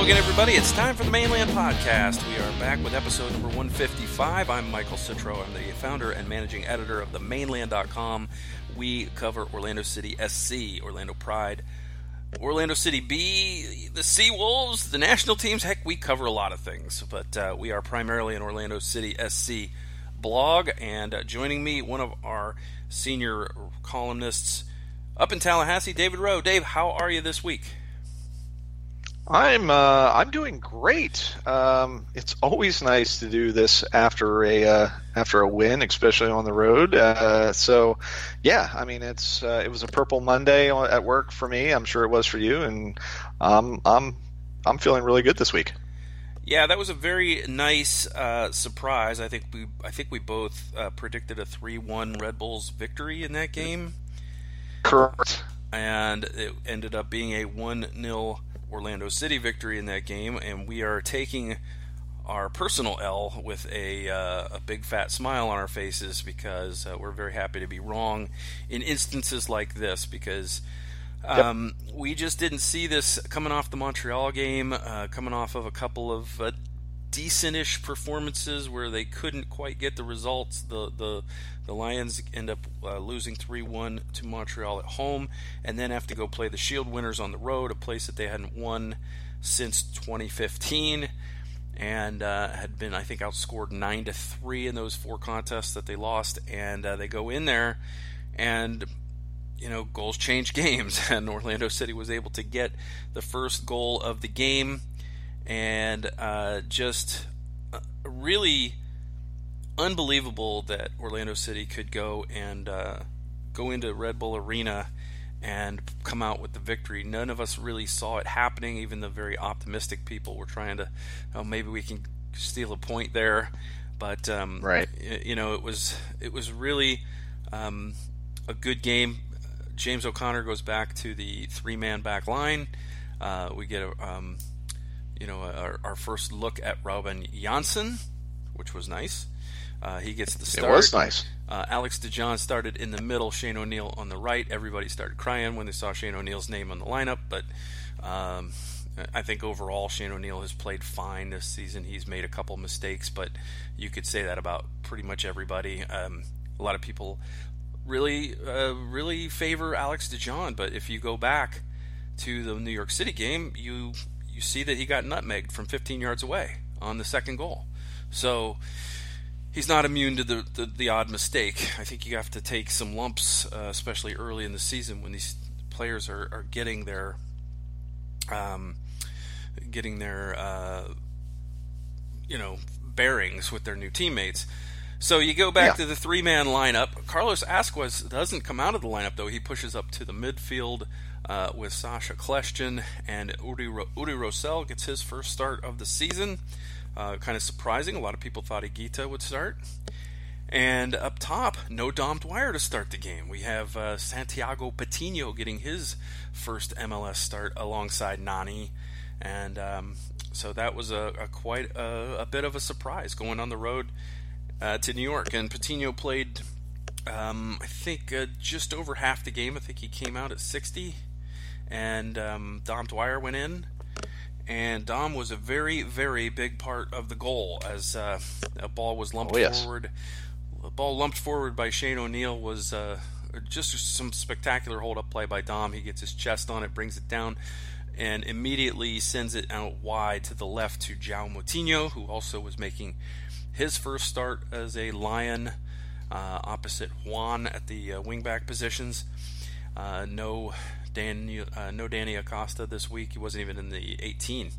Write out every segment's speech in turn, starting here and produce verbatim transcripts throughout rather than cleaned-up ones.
again, everybody. It's time for the Mainland Podcast. We are back with episode number one fifty-five. I'm Michael Citro. I'm the founder and managing editor of the mainland dot com. We cover Orlando City S C, Orlando Pride, Orlando City B, the Seawolves, the national teams. Heck, we cover a lot of things, but uh, we are primarily an Orlando City S C blog. And uh, joining me, one of our senior columnists up in Tallahassee, David Rowe. Dave, how are you this week? I'm uh, I'm doing great. Um, it's always nice to do this after a uh, after a win, especially on the road. Uh, so, yeah, I mean it's uh, it was a Purple Monday at work for me. I'm sure it was for you, and um, I'm I'm feeling really good this week. Yeah, that was a very nice uh, surprise. I think we I think we both uh, predicted a three one Red Bulls victory in that game. Correct. And it ended up being a one nil Orlando City victory in that game, and we are taking our personal L with a uh, a big fat smile on our faces because uh, we're very happy to be wrong in instances like this because um, yep. we just didn't see this coming off the Montreal game, uh, coming off of a couple of uh, decent-ish performances where they couldn't quite get the results. The the the Lions end up uh, losing three one to Montreal at home, and then have to go play the Shield winners on the road, a place that they hadn't won since twenty fifteen, and uh, had been, I think, outscored nine to three in those four contests that they lost. And uh, they go in there, and you know, goals change games, and Orlando City was able to get the first goal of the game. And uh, just really unbelievable that Orlando City could go and uh, go into Red Bull Arena and come out with the victory. None of us really saw it happening. Even the very optimistic people were trying to, oh, maybe we can steal a point there. But um, right, you know, it was it was really um, a good game. James O'Connor goes back to the three-man back line. Uh, we get a um, You know, our, our first look at Robin Janssen, which was nice. Uh, he gets the start. It was nice. Uh, Alex DeJohn started in the middle, Shane O'Neill on the right. Everybody started crying when they saw Shane O'Neill's name on the lineup, but um, I think overall Shane O'Neill has played fine this season. He's made a couple mistakes, but you could say that about pretty much everybody. Um, a lot of people really, uh, really favor Alex DeJohn, but if you go back to the New York City game, you you see that he got nutmegged from fifteen yards away on the second goal. So he's not immune to the, the, the odd mistake. I think you have to take some lumps, uh, especially early in the season when these players are, are getting their um, getting their uh, you know bearings with their new teammates. So you go back yeah. to the three-man lineup. Carlos Asquez doesn't come out of the lineup, though. He pushes up to the midfield uh, with Sasha Kleshtin, and Udi, Ro- Udi Rosell gets his first start of the season. Uh, kind of surprising. A lot of people thought Higuita would start. And up top, no Dom Dwyer to start the game. We have uh, Santiago Patino getting his first M L S start alongside Nani. And um, so that was a, a quite a, a bit of a surprise going on the road Uh, to New York. And Patino played, um, I think, uh, just over half the game. I think he came out at sixty, and um, Dom Dwyer went in, and Dom was a very, very big part of the goal as uh, a ball was lumped oh, yes. forward. A ball lumped forward by Shane O'Neill was uh, just some spectacular hold-up play by Dom. He gets his chest on it, brings it down, and immediately sends it out wide to the left to João Moutinho, who also was making his first start as a Lion uh, opposite Juan at the uh, wingback positions. Uh, no, Dan, uh, no Danny Acosta this week. He wasn't even in the eighteen.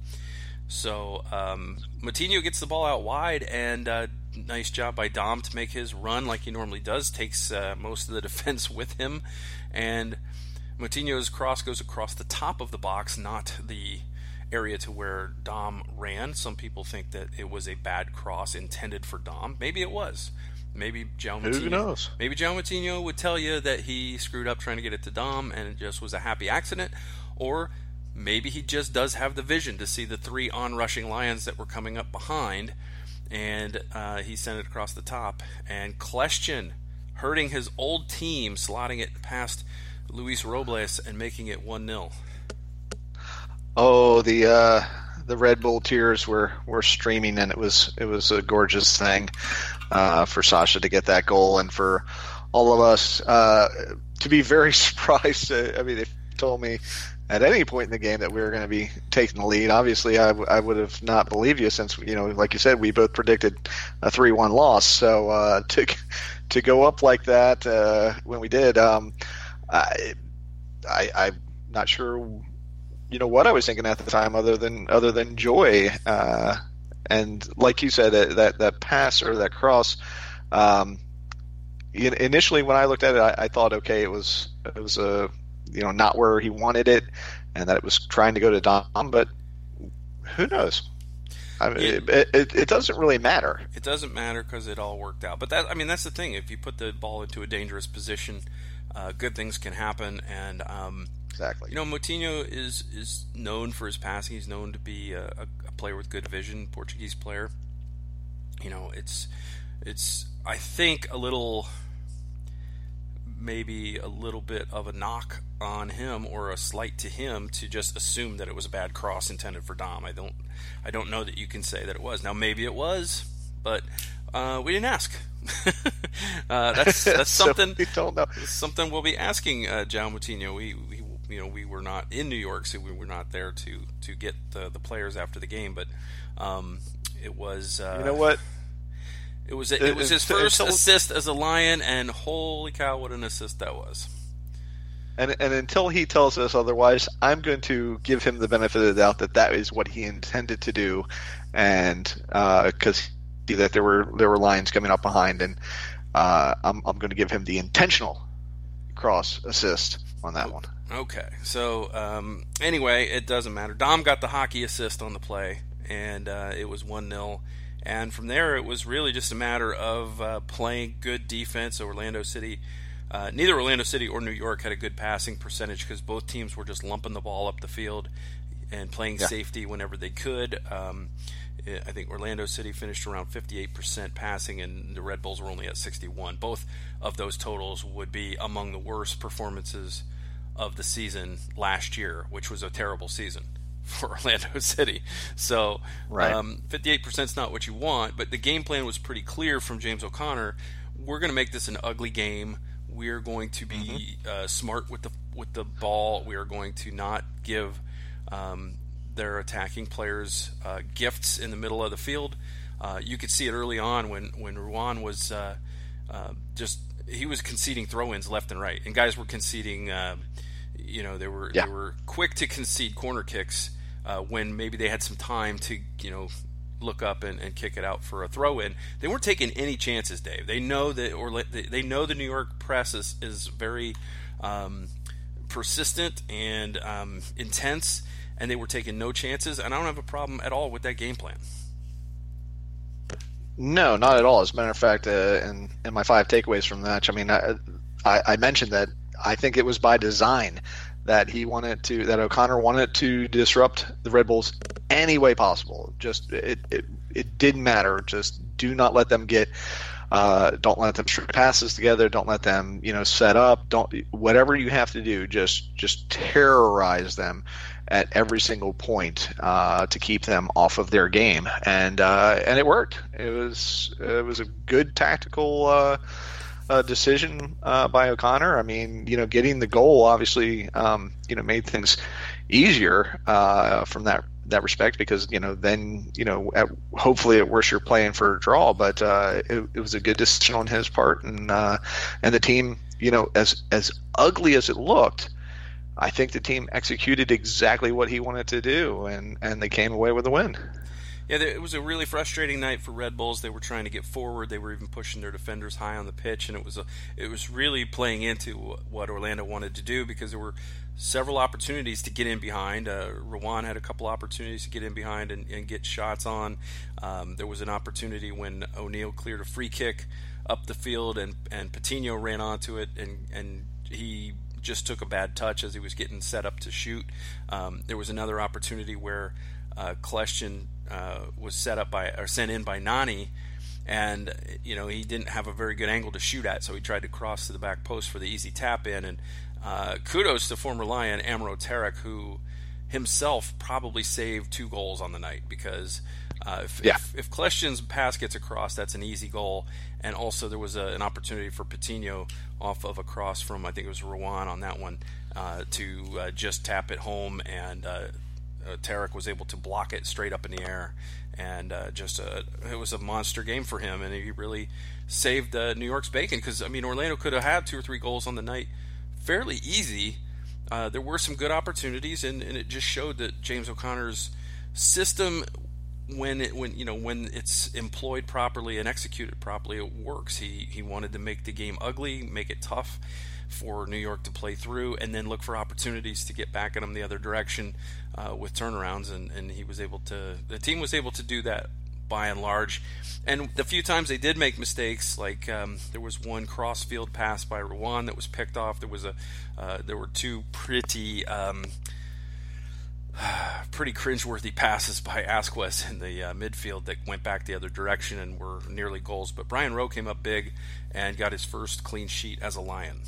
So um, Moutinho gets the ball out wide, and uh, nice job by Dom to make his run like he normally does. Takes uh, most of the defense with him, and Moutinho's cross goes across the top of the box, not the area to where Dom ran. Some people think that it was a bad cross intended for Dom. Maybe it was. Maybe João Moutinho, Who knows? Maybe João Moutinho would tell you that he screwed up trying to get it to Dom and it just was a happy accident. Or maybe he just does have the vision to see the three on-rushing Lions that were coming up behind, and uh, he sent it across the top. And Kleshtin hurting his old team, slotting it past Luis Robles and making it one nil. Oh, the uh, the Red Bull tears were, were streaming, and it was it was a gorgeous thing uh, for Sasha to get that goal, and for all of us uh, to be very surprised. Uh, I mean, if you told me at any point in the game that we were going to be taking the lead, obviously I, w- I would have not believed you, since, you know, like you said, we both predicted a three one loss. So uh, to to go up like that uh, when we did, um, I, I I'm not sure, you know, what I was thinking at the time, other than other than joy. Uh, and like you said, that that, that pass or that cross. Um, initially, when I looked at it, I, I thought, okay, it was it was a you know not where he wanted it, and that it was trying to go to Dom. But who knows? I mean, it, it, it, it doesn't really matter. It doesn't matter because it all worked out. But that I mean, that's the thing. If you put the ball into a dangerous position, uh, good things can happen. And um, exactly, you know, Moutinho is is known for his passing. He's known to be a, a player with good vision, Portuguese player. You know, it's it's I think a little. maybe a little bit of a knock on him, or a slight to him, to just assume that it was a bad cross intended for Dom. I don't I don't know that you can say that it was. Now maybe it was, but uh, we didn't ask. uh, that's that's so something we don't know. Something we'll be asking uh, João Moutinho. We, we you know we were not in New York, so we were not there to to get the, the players after the game, but um, it was uh, you know what It was it was his Until, first assist as a Lion, and holy cow, what an assist that was! And and until he tells us otherwise, I'm going to give him the benefit of the doubt that that is what he intended to do, and because uh, that there were there were Lions coming up behind, and uh, I'm I'm going to give him the intentional cross assist on that one. Okay, so um, anyway, it doesn't matter. Dom got the hockey assist on the play, and uh, it was one nil. And from there, it was really just a matter of uh, playing good defense. Orlando City, uh, neither Orlando City or New York had a good passing percentage, because both teams were just lumping the ball up the field and playing yeah. safety whenever they could. Um, I think Orlando City finished around fifty-eight percent passing, and the Red Bulls were only at sixty-one. Both of those totals would be among the worst performances of the season last year, which was a terrible season for Orlando City. So right. um, fifty-eight percent is not what you want, but the game plan was pretty clear from James O'Connor. We're going to make this an ugly game. We're going to be mm-hmm. uh, smart with the with the ball. We are going to not give um, their attacking players uh, gifts in the middle of the field. Uh, you could see it early on when, when Ruan was uh, uh, just he was conceding throw-ins left and right, and guys were conceding uh, you know, they were yeah. they were quick to concede corner kicks uh, when maybe they had some time to, you know, look up and, and kick it out for a throw-in. They weren't taking any chances, Dave. They know that, or they know the New York press is, is very um, persistent and um, intense, and they were taking no chances. And I don't have a problem at all with that game plan. No, not at all. As a matter of fact, uh, in, in my five takeaways from the match, I mean, I, I, I mentioned that I think it was by design that he wanted to, that O'Connor wanted to disrupt the Red Bulls any way possible. Just it, it, it didn't matter. Just do not let them get, uh, don't let them string passes together. Don't let them, you know, set up. Don't whatever you have to do. Just just terrorize them at every single point uh, to keep them off of their game, and uh, and it worked. It was it was a good tactical. Uh, Uh, decision uh, by O'Connor. I mean, you know, getting the goal obviously, um, you know, made things easier uh, from that that respect, because you know then you know at, hopefully at worst you're playing for a draw, but uh, it, it was a good decision on his part, and uh, and the team, you know, as as ugly as it looked, I think the team executed exactly what he wanted to do, and and they came away with a win. Yeah, it was a really frustrating night for Red Bulls. They were trying to get forward. They were even pushing their defenders high on the pitch, and it was a, it was really playing into what Orlando wanted to do, because there were several opportunities to get in behind. Uh, Ruan had a couple opportunities to get in behind and, and get shots on. Um, there was an opportunity when O'Neal cleared a free kick up the field, and, and Patino ran onto it, and, and he just took a bad touch as he was getting set up to shoot. Um, there was another opportunity where uh, Kleshchin Uh, was set up by or sent in by Nani, and you know he didn't have a very good angle to shoot at, so he tried to cross to the back post for the easy tap in. And uh, kudos to former Lion Amro Tarek, who himself probably saved two goals on the night because uh, if, yeah. if if Kleshchen's pass gets across, that's an easy goal. And also there was a, an opportunity for Patino off of a cross from, I think it was Rouen on that one, uh, to uh, just tap it home, and uh, uh, Tarek was able to block it straight up in the air. And uh, just a, it was a monster game for him, and he really saved uh, New York's bacon because, I mean, Orlando could have had two or three goals on the night fairly easy. Uh, there were some good opportunities, and, and it just showed that James O'Connor's system, when it, when you know when it's employed properly and executed properly, it works. He he wanted to make the game ugly, make it tough for New York to play through, and then look for opportunities to get back at them the other direction uh, with turnarounds, and, and he was able to. The team was able to do that by and large. And the few times they did make mistakes, like um, there was one cross-field pass by Rouen that was picked off. There was a uh, there were two pretty um, pretty cringeworthy passes by Asquez in the uh, midfield that went back the other direction and were nearly goals. But Brian Rowe came up big and got his first clean sheet as a Lion.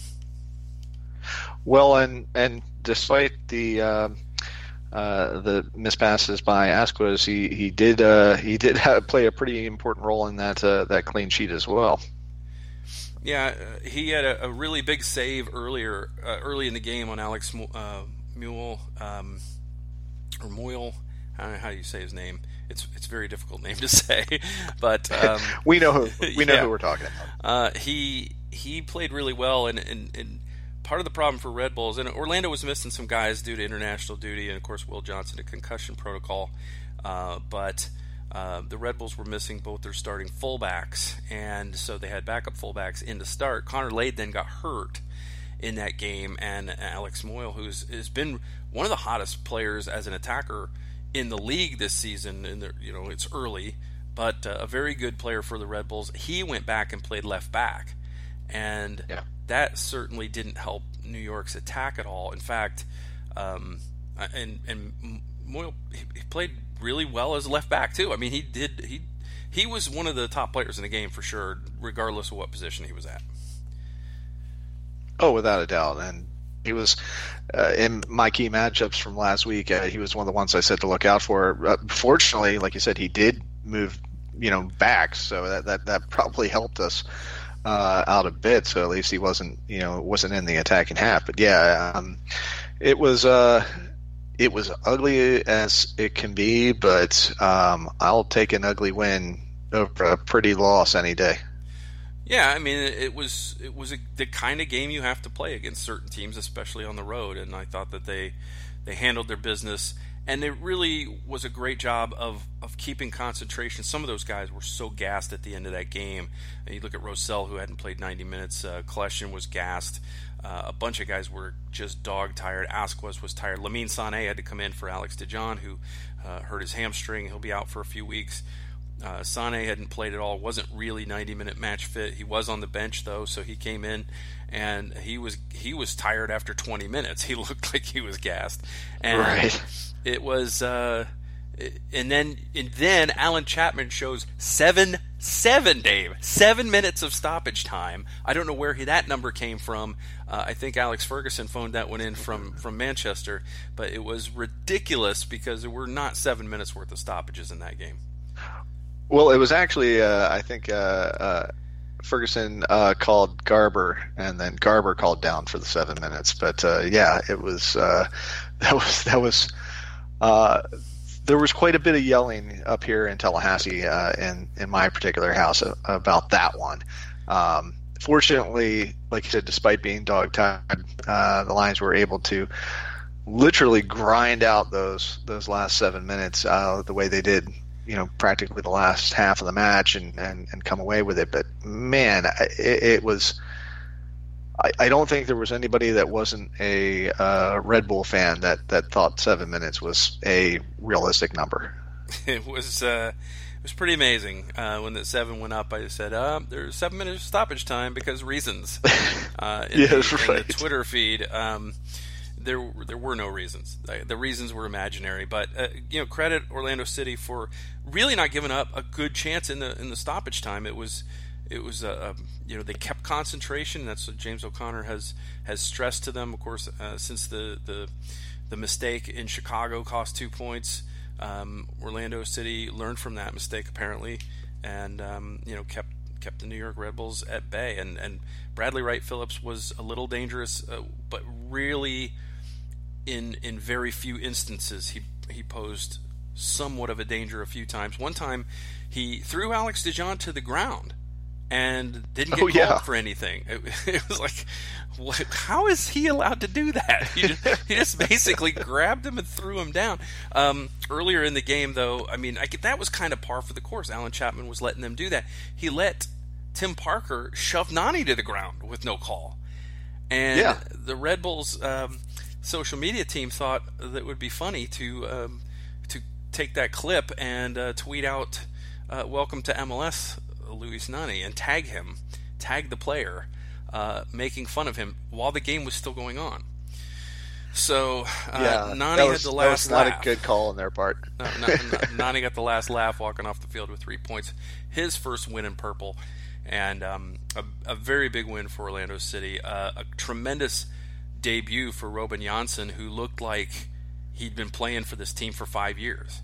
Well, and and despite the uh, uh, the mispasses by Asquez, he he did uh, he did have, play a pretty important role in that uh, that clean sheet as well. Yeah, uh, he had a, a really big save earlier uh, early in the game on Alex uh, Mule um, or Moyle. I don't know how you say his name. It's it's a very difficult name to say, but um, we know who we know yeah. who we're talking about. Uh, he he played really well, and, and and part of the problem for Red Bulls, and Orlando was missing some guys due to international duty, and of course Will Johnson a concussion protocol, uh, but uh, the Red Bulls were missing both their starting fullbacks, and so they had backup fullbacks in to start. Connor Lade then got hurt in that game, and Alex Moyle, who's has been one of the hottest players as an attacker in the league this season, and you know it's early, but uh, a very good player for the Red Bulls. He went back and played left back, and yeah. that certainly didn't help New York's attack at all. In fact, um, and and Moyle he played really well as left back too. I mean, he did he he was one of the top players in the game for sure, regardless of what position he was at. Oh, without a doubt, and he was uh, in my key matchups from last week. Uh, he was one of the ones I said to look out for. Uh, fortunately, like you said, he did move, you know, back, so that that, that probably helped us uh, out a bit. So at least he wasn't, you know, wasn't in the attacking half. But yeah, um, it was uh, it was ugly as it can be, but um, I'll take an ugly win over a pretty loss any day. Yeah, I mean, it was it was a, the kind of game you have to play against certain teams, especially on the road. And I thought that they they handled their business, and it really was a great job of, of keeping concentration. Some of those guys were so gassed at the end of that game. And you look at Rosell, who hadn't played ninety minutes. Uh, Kleshchen was gassed. Uh, a bunch of guys were just dog tired. Asquez was tired. Lamine Sané had to come in for Alex DeJohn, who uh, hurt his hamstring. He'll be out for a few weeks. Uh, Sané hadn't played at all, wasn't really ninety-minute match fit. He was on the bench, though, so he came in, and he was he was tired after twenty minutes. He looked like he was gassed. And right. It was, uh, and then and then Alan Chapman shows seven, seven, Dave, seven minutes of stoppage time. I don't know where he, that number came from. Uh, I think Alex Ferguson phoned that one in from, from Manchester, but it was ridiculous because there were not seven minutes worth of stoppages in that game. Well, it was actually, uh, I think, uh, uh, Ferguson uh, called Garber, and then Garber called down for the seven minutes. But uh, yeah, it was uh, that was that was uh, there was quite a bit of yelling up here in Tallahassee, uh, in in my particular house, about that one. Um, fortunately, like you said, despite being dog-tired, uh, the Lions were able to literally grind out those those last seven minutes uh, the way they did. You know, practically the last half of the match, and, and, and come away with it. But man, it, it was. I, I don't think there was anybody that wasn't a uh, Red Bull fan that, that thought seven minutes was a realistic number. It was uh, it was pretty amazing uh, when the seven went up. I said, uh, "There's seven minutes of stoppage time because reasons." Uh, in, yes, the, right. in the Twitter feed. Um, There, there were no reasons. The reasons were imaginary. But uh, you know, credit Orlando City for really not giving up a good chance in the in the stoppage time. It was, it was a, a you know they kept concentration. That's what James O'Connor has has stressed to them, of course, uh, since the the the mistake in Chicago cost two points. Um, Orlando City learned from that mistake apparently, and um, you know kept kept the New York Red Bulls at bay. And, and Bradley Wright Phillips was a little dangerous, uh, but really in in very few instances he he posed somewhat of a danger a few times. One time he threw Alex DeJohn to the ground and didn't get oh, called yeah. for anything. It, it was like, what, how is he allowed to do that? He just, he just basically grabbed him and threw him down. Um, earlier in the game, though, I mean, I, that was kind of par for the course. Alan Chapman was letting them do that. He let Tim Parker shove Nani to the ground with no call. And yeah. the Red Bulls um, social media team thought that it would be funny to um, to take that clip and uh, tweet out, uh, welcome to M L S, Luis Nani, and tag him, tag the player, uh, making fun of him while the game was still going on. So uh, yeah, Nani was, had the last that was not laugh. a good call on their part. no, no, no, Nani got the last laugh walking off the field with three points. His first win in purple, and um, a, a very big win for Orlando City. Uh, a tremendous debut for Robin Janssen, who looked like he'd been playing for this team for five years.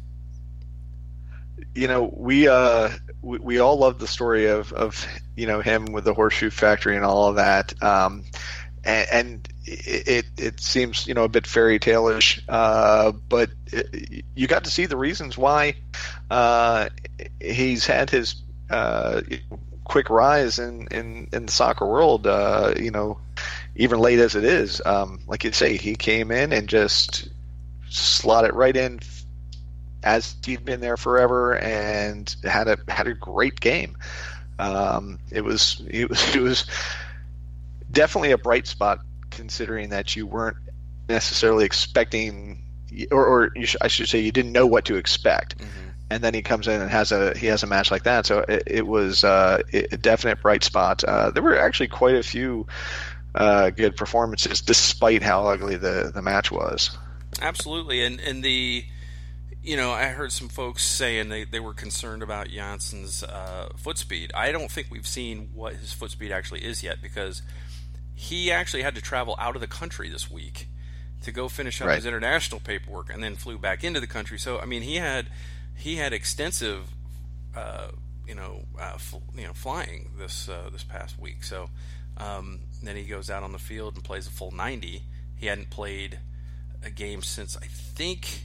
You know, we uh, we, we all love the story of, of you know him with the Horseshoe Factory and all of that, um, and, and it it seems you know a bit fairy tale-ish, uh, but it, you got to see the reasons why uh, he's had his uh, quick rise in, in, in the soccer world. Uh, you know, even late as it is, um, like you say, he came in and just slotted right in as he'd been there forever, and had a had a great game. Um, it was it was it was definitely a bright spot, considering that you weren't necessarily expecting, or, or you sh- I should say, you didn't know what to expect. Mm-hmm. And then he comes in and has a he has a match like that. So it, it was uh, a definite bright spot. Uh, there were actually quite a few uh, good performances, despite how ugly the, the match was. Absolutely, and and the. You know, I heard some folks saying they, they were concerned about Janssen's uh, foot speed. I don't think we've seen what his foot speed actually is yet, because he actually had to travel out of the country this week to go finish up right. his international paperwork, and then flew back into the country. So, I mean, he had he had extensive, uh, you know, uh, fl- you know, flying this uh, this past week. So um, then he goes out on the field and plays a full ninety. He hadn't played a game since, I think.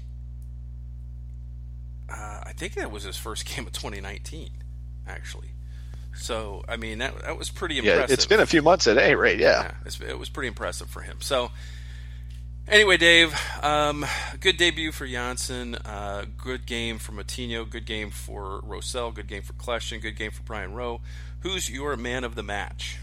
Uh, I think that was his first game of twenty nineteen, actually. So, I mean, that that was pretty impressive. Yeah, it's been a few months at any rate, yeah. yeah it's, it was pretty impressive for him. So, anyway, Dave, um, good debut for Janssen. Uh, good game for Moutinho. Good game for Rosell. Good game for Kljestan. Good game for Brian Rowe. Who's your man of the match?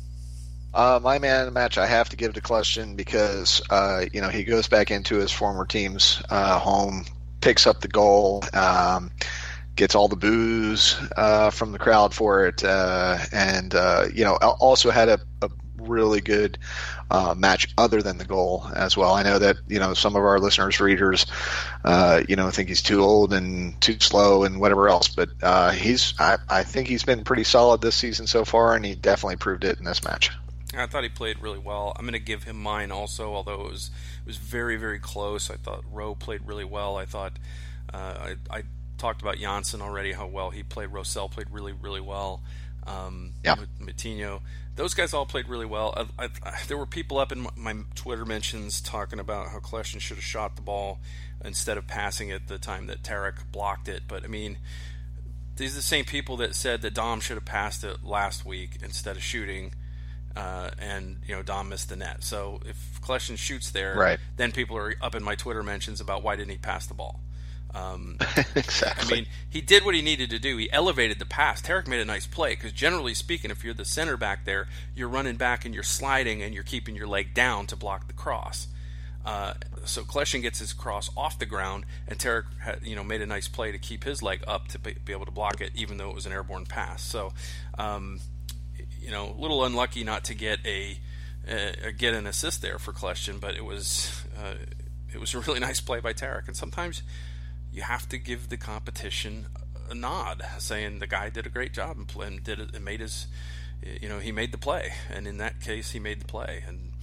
Uh, my man of the match, I have to give to Kljestan, because uh, you know he goes back into his former team's uh, home, picks up the goal, um, gets all the boos uh, from the crowd for it, uh, and uh, you know also had a, a really good uh, match other than the goal as well. I know that you know some of our listeners, readers, uh, you know think he's too old and too slow and whatever else, but uh, he's I, I think he's been pretty solid this season so far, and he definitely proved it in this match. I thought he played really well. I'm going to give him mine also, although it was it was very, very close. I thought Rowe played really well. I thought uh, I, I talked about Janssen already, how well he played. Rosell played really, really well. Um, yeah. Moutinho. Those guys all played really well. I, I, I, there were people up in my, my Twitter mentions talking about how Kljestan should have shot the ball instead of passing it the time that Tarek blocked it. But, I mean, these are the same people that said that Dom should have passed it last week instead of shooting. Uh, and you know Dom missed the net. So if Kljestan shoots there, right. then people are up in my Twitter mentions about why didn't he pass the ball. Um, exactly. I mean, he did what he needed to do. He elevated the pass. Tarek made a nice play, because generally speaking, if you're the center back there, you're running back and you're sliding and you're keeping your leg down to block the cross. Uh, so Kljestan gets his cross off the ground, and Tarek had, you know made a nice play to keep his leg up to be, be able to block it, even though it was an airborne pass. So. Um, You know, a little unlucky not to get a uh, get an assist there for Kljestan, but it was uh, it was a really nice play by Tarek. And sometimes you have to give the competition a nod, saying the guy did a great job and, and did it and made his, you know, he made the play. And in that case, he made the play. And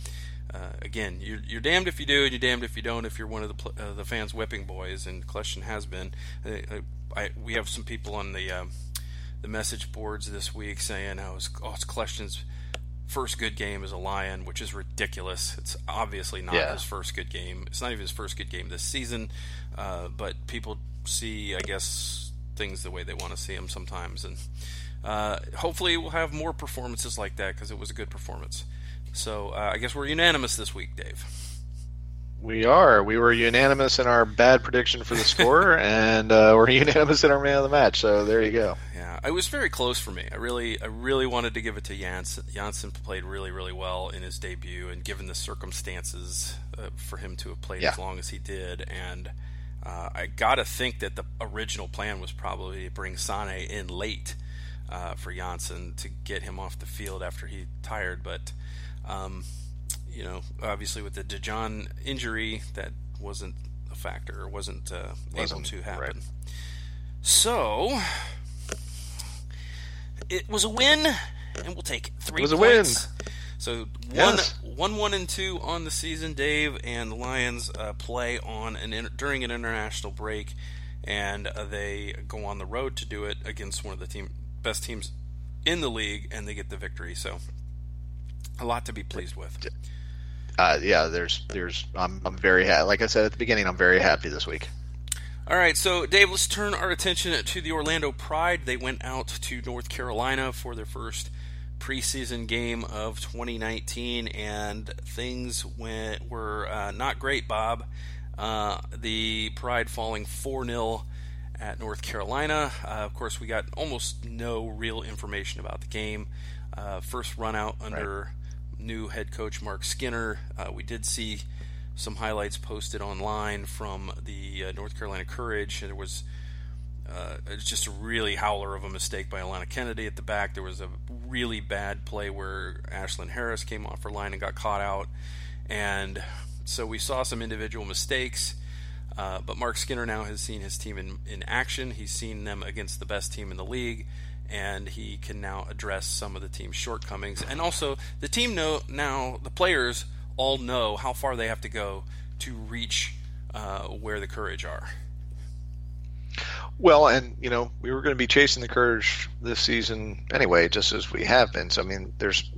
uh, again, you're, you're damned if you do and you're damned if you don't if you're one of the uh, the fans' whipping boys, and Kleshton has been. I, I, we have some people on the uh, the message boards this week saying, oh, it's, oh, it's Kleshton's first good game as a Lion, which is ridiculous. It's obviously not yeah. his first good game. It's not even his first good game this season, uh, but people see, I guess, things the way they want to see them sometimes, and uh, hopefully we'll have more performances like that because it was a good performance. So uh, I guess we're unanimous this week, Dave. We are. We were unanimous in our bad prediction for the score, and uh, we're unanimous in our man of the match. So there you go. Yeah, it was very close for me. I really, I really wanted to give it to Janssen. Janssen played really, really well in his debut, and given the circumstances uh, for him to have played yeah. as long as he did, and uh, I gotta think that the original plan was probably to bring Sané in late uh, for Janssen to get him off the field after he tired, but. Um, You know, obviously with the Dijon injury, that wasn't a factor, or wasn't, uh, wasn't able to happen. Right. So, it was a win, and we'll take three points. It was points. a win. So, yes. one, one, one, and two on the season, Dave, and the Lions uh, play on an inter- during an international break, and uh, they go on the road to do it against one of the team best teams in the league, and they get the victory. So, a lot to be pleased with. Uh, yeah, there's, there's. I'm, I'm very happy. Like I said at the beginning, I'm very happy this week. All right, so Dave, let's turn our attention to the Orlando Pride. They went out to North Carolina for their first preseason game of twenty nineteen, and things went were uh, not great, Bob. Uh, the Pride falling four nil at North Carolina. Uh, of course, we got almost no real information about the game. Uh, first run out under. Right. New head coach Mark Skinner. Uh, we did see some highlights posted online from the uh, North Carolina Courage. There was uh, it's just a really howler of a mistake by Alana Kennedy at the back. There was a really bad play where Ashlyn Harris came off her line and got caught out. And so we saw some individual mistakes. Uh, but Mark Skinner now has seen his team in, in action. He's seen them against the best team in the league. And he can now address some of the team's shortcomings. And also, the team know now, the players all know how far they have to go to reach uh, where the Courage are. Well, and, you know, we were going to be chasing the Courage this season anyway, just as we have been. So, I mean, there's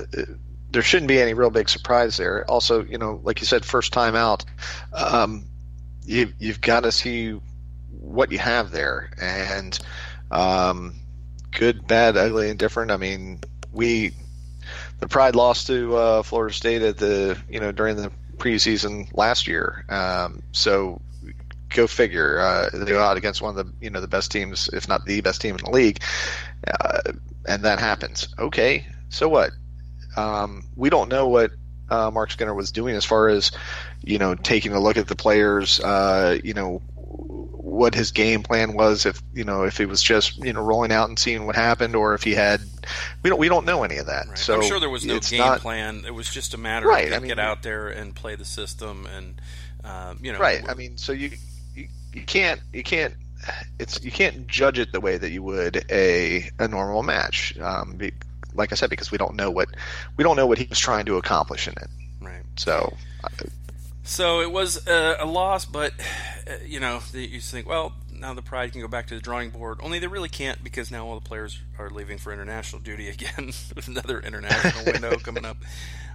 there shouldn't be any real big surprise there. Also, you know, like you said, first time out, um, you, you've got to see what you have there. And, um, good, bad, ugly, and different. I mean, we the Pride lost to uh, Florida State at the you know during the preseason last year. Um, so go figure. Uh, they go out against one of the you know the best teams, if not the best team in the league, uh, and that happens. Okay, so what? Um, we don't know what uh, Mark Skinner was doing as far as you know taking a look at the players. Uh, you know. What his game plan was, if you know, if he was just you know rolling out and seeing what happened, or if he had, we don't we don't know any of that. Right. So I'm sure there was no game not, plan. It was just a matter right, of I mean, get out there and play the system, and um, you know, right. I mean, so you, you you can't you can't it's you can't judge it the way that you would a a normal match. Um, be, like I said, because we don't know what we don't know what he was trying to accomplish in it. Right. So. Uh, So it was a, a loss, but, uh, you know, you think, well, now the Pride can go back to the drawing board. Only they really can't because now all the players are leaving for international duty again with another international window coming up.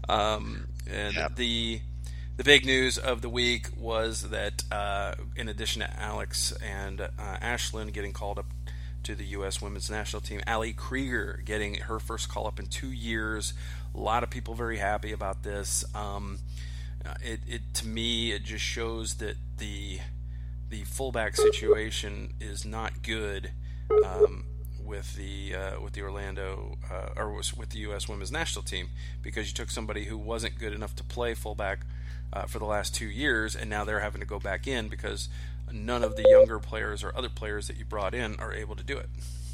Um, and yep. the the big news of the week was that uh, in addition to Alex and uh, Ashlyn getting called up to the U S women's national team, Ali Krieger getting her first call-up in two years. A lot of people very happy about this. Um Uh, it, it to me it just shows that the the fullback situation is not good um, with the uh, with the Orlando uh, or was with the U S women's national team, because you took somebody who wasn't good enough to play fullback uh, for the last two years, and now they're having to go back in because none of the younger players or other players that you brought in are able to do it.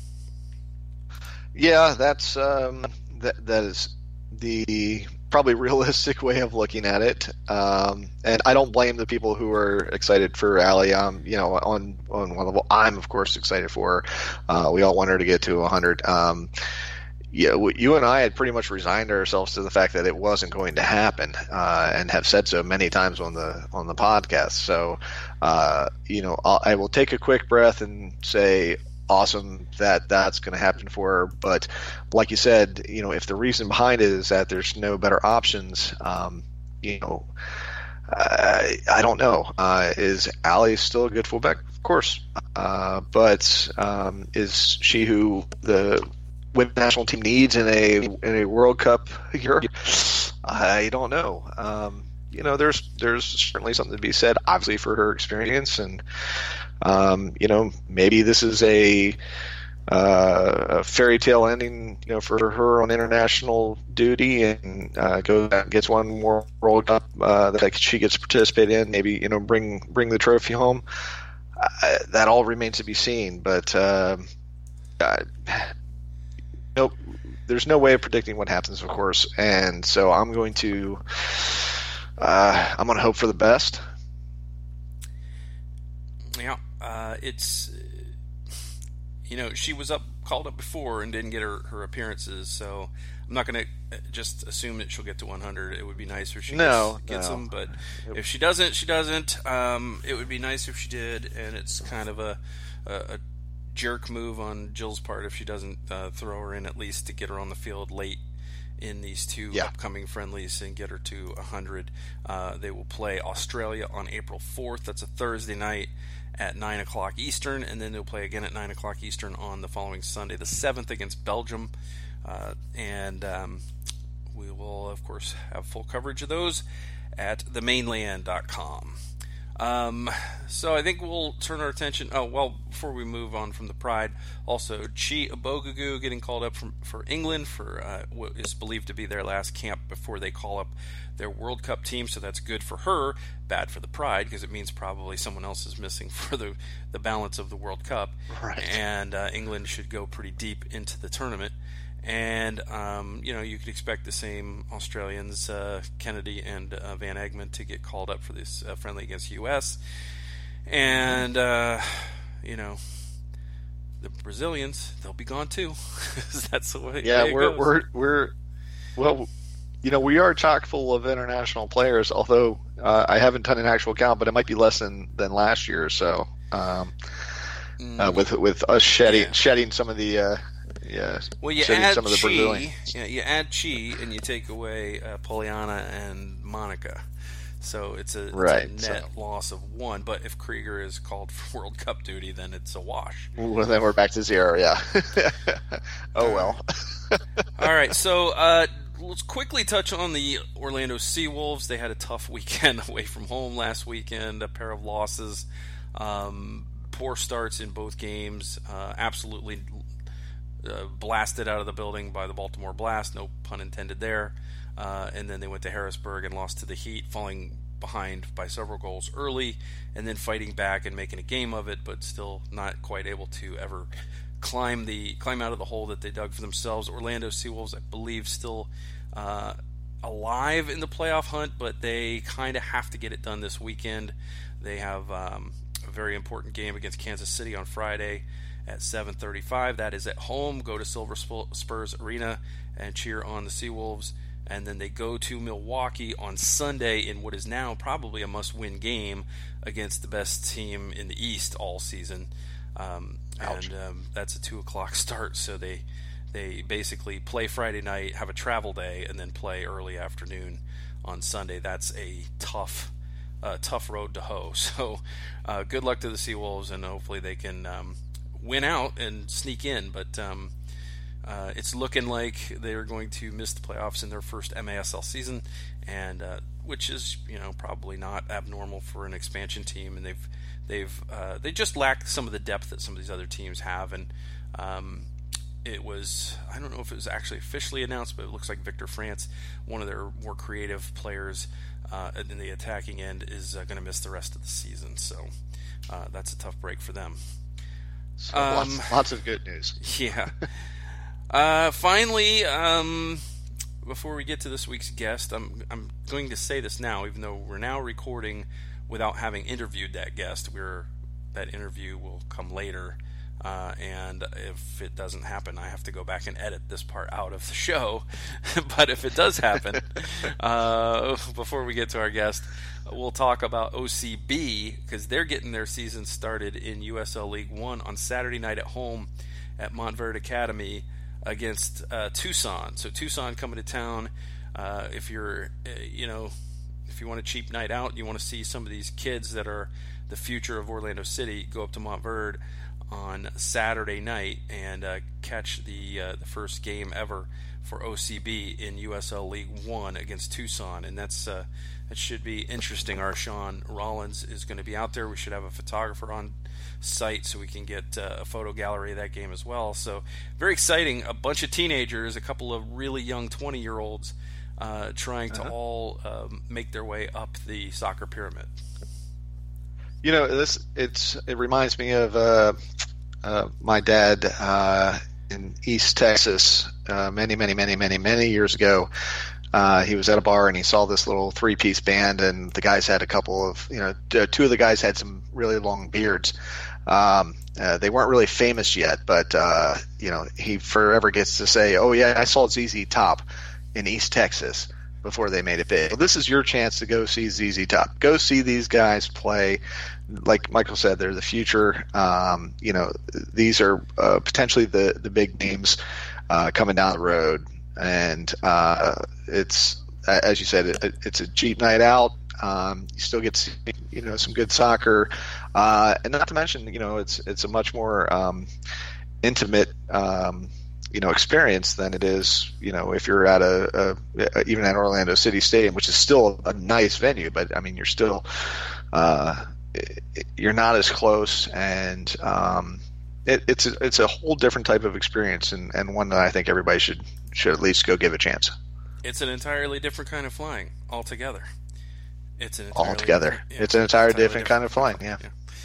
Yeah, that's um, that that is the probably realistic way of looking at it, um, and I don't blame the people who are excited for Ali. Um, you know, on on one level, I'm of course excited for her. Uh, we all want her to get to one hundred. Um, yeah, you and I had pretty much resigned ourselves to the fact that it wasn't going to happen, uh, and have said so many times on the on the podcast. So, uh, you know, I'll, I will take a quick breath and say, awesome that that's going to happen for her. But like you said, you know, if the reason behind it is that there's no better options, um, you know, I, I don't know. Uh, is Allie still a good fullback? Of course. Uh, but um, is she who the women's national team needs in a in a World Cup year? I don't know. Um, you know, there's there's certainly something to be said, obviously, for her experience, and um, you know, maybe this is a, uh, a fairy tale ending, you know, for her on international duty, and uh, goes out and gets one more World Cup uh, that she gets to participate in. Maybe, you know, bring bring the trophy home. Uh, that all remains to be seen, but uh, uh, nope. There's no way of predicting what happens, of course, and so I'm going to uh, I'm going to hope for the best. Yeah, uh, it's you know, she was up called up before and didn't get her, her appearances, so I'm not going to just assume that she'll get to one hundred. It would be nice if she no, gets, gets no. them, but if she doesn't, she doesn't. Um, it would be nice if she did, and it's kind of a, a, a jerk move on Jill's part if she doesn't uh, throw her in at least to get her on the field late in these two yeah. upcoming friendlies and get her to one hundred. Uh, they will play Australia on April fourth. That's a Thursday night at nine o'clock Eastern, and then they'll play again at nine o'clock Eastern on the following Sunday, the seventh, against Belgium. Uh, and um, we will, of course, have full coverage of those at the mainland dot com. Um, so I think we'll turn our attention. Oh, well, before we move on from the Pride, also Chi Abogugu getting called up from, for England for uh, what is believed to be their last camp before they call up their World Cup team. So that's good for her, bad for the Pride, because it means probably someone else is missing for the, the balance of the World Cup. Right. And uh, England should go pretty deep into the tournament. And, um, you know, you could expect the same Australians, uh, Kennedy and uh, Van Egmond, to get called up for this uh, friendly against U S. And, uh, you know, the Brazilians, they'll be gone too. That's the way, yeah, way it we're, goes. we're, we're, well, you know, we are chock full of international players, although uh, I haven't done an actual count, but it might be less than, than last year or so. Um, mm. uh, with, with us shedding, yeah. shedding some of the, uh, Yeah. Well, you add some of the Chi, you, know, you add Chi, and you take away uh, Poliana and Monica, so it's a, it's right, a net so. loss of one. But if Krieger is called for World Cup duty, then it's a wash. Well, then we're back to zero. Yeah. Oh well. All right, so uh, let's quickly touch on the Orlando Seawolves. They had a tough weekend away from home last weekend. A pair of losses, um, poor starts in both games. Uh, absolutely. Uh, blasted out of the building by the Baltimore Blast, no pun intended there. Uh, and then they went to Harrisburg and lost to the Heat, falling behind by several goals early, and then fighting back and making a game of it, but still not quite able to ever climb the climb out of the hole that they dug for themselves. Orlando Seawolves, I believe, still uh, alive in the playoff hunt, but they kind of have to get it done this weekend. They have um, a very important game against Kansas City on Friday at seven thirty-five. That is at home. Go to Silver Spurs Arena and cheer on the Seawolves. And then they go to Milwaukee on Sunday in what is now probably a must-win game against the best team in the East all season. Um, and um, that's a two o'clock start, so they they basically play Friday night, have a travel day, and then play early afternoon on Sunday. That's a tough uh, tough road to hoe. So uh, good luck to the Seawolves, and hopefully they can um, win out and sneak in, but um, uh, it's looking like they're going to miss the playoffs in their first M A S L season, and uh, which is, you know, probably not abnormal for an expansion team. And they've they've uh, they just lack some of the depth that some of these other teams have. And um, it was, I don't know if it was actually officially announced, but it looks like Victor France, one of their more creative players uh, in the attacking end, is uh, going to miss the rest of the season. So uh, that's a tough break for them. So um, lots, lots of good news. Yeah. Uh, finally, um, before we get to this week's guest, I'm I'm going to say this now, even though we're now recording without having interviewed that guest. We're that interview will come later Uh, and if it doesn't happen, I have to go back and edit this part out of the show. But if it does happen, uh, before we get to our guest, we'll talk about O C B, because they're getting their season started in U S L League One on Saturday night at home at Montverde Academy against uh, Tucson. So Tucson coming to town. Uh, if you're, uh, you know, if you want a cheap night out, you want to see some of these kids that are the future of Orlando City, go up to Montverde on Saturday night and uh, catch the uh, the first game ever for O C B in U S L League One against Tucson, and that's uh, that should be interesting. Our Sean Rollins is going to be out there. We should have a photographer on site so we can get uh, a photo gallery of that game as well. So very exciting. A bunch of teenagers, a couple of really young twenty-year-olds uh, trying to uh-huh. all um, make their way up the soccer pyramid. You know, this it's it reminds me of uh, uh, my dad uh, in East Texas uh, many, many, many, many, many years ago. Uh, he was at a bar and he saw this little three-piece band, and the guys had a couple of, you know, two of the guys had some really long beards. Um, uh, they weren't really famous yet, but uh, you know, he forever gets to say, "Oh yeah, I saw Z Z Top in East Texas before they made it big." Well, this is your chance to go see Z Z Top. Go see these guys play. Like Michael said, they're the future. Um, you know, these are uh, potentially the, the big names uh, coming down the road. And uh, it's, as you said, it, it's a cheap night out. Um, you still get to see, you know, some good soccer. Uh, and not to mention, you know, it's it's a much more um, intimate um, you know, experience than it is, you know, if you're at a, a even at Orlando City Stadium, which is still a nice venue, but I mean, you're still uh, you're not as close, and um, it, it's a, it's a whole different type of experience, and, and one that I think everybody should should at least go give a chance. It's an entirely different kind of flying altogether. It's an entirely altogether. Yeah, it's an entirely, entirely different, different kind of flying. Yeah.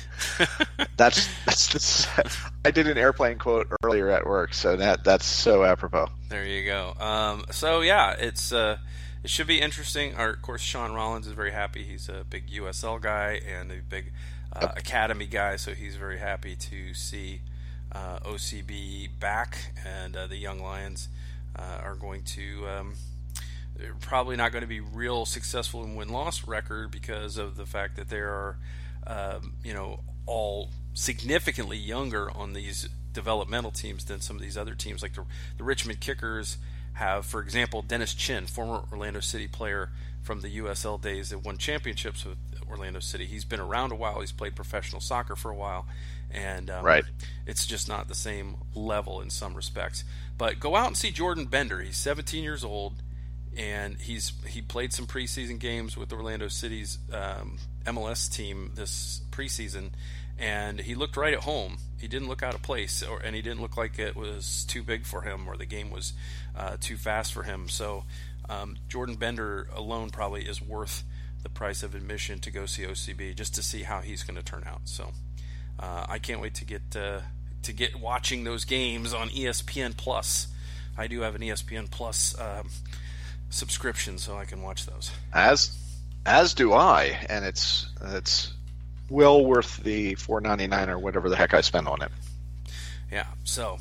yeah. that's that's the, I did an airplane quote earlier at work, so that that's so apropos. There you go. Um, so yeah, it's uh, it should be interesting. Our, of course, Sean Rollins is very happy. He's a big U S L guy and a big uh, yep. Academy guy, so he's very happy to see uh, O C B back, and uh, the Young Lions uh, are going to. Um, They're probably not going to be real successful in win-loss record because of the fact that there are, um, you know, all significantly younger on these developmental teams than some of these other teams. Like the, the Richmond Kickers have, for example, Dennis Chin, former Orlando City player from the U S L days that won championships with Orlando City. He's been around a while. He's played professional soccer for a while. And um, right. it's just not the same level in some respects. But go out and see Jordan Bender. He's seventeen years old. And he's he played some preseason games with Orlando City's um, M L S team this preseason, and he looked right at home. He didn't look out of place, or and he didn't look like it was too big for him or the game was uh, too fast for him. So um, Jordan Bender alone probably is worth the price of admission to go see O C B just to see how he's going to turn out. So uh, I can't wait to get uh, to get watching those games on E S P N Plus. I do have an E S P N Plus. Um, subscription, so I can watch those. As as do I, and it's it's well worth the four ninety-nine or whatever the heck I spend on it. Yeah, so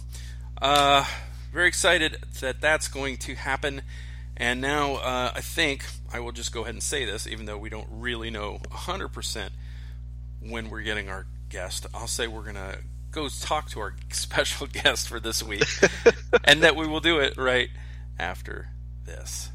uh, very excited that that's going to happen. And now uh, I think I will just go ahead and say this, even though we don't really know one hundred percent when we're getting our guest. I'll say we're going to go talk to our special guest for this week, and that we will do it right after this.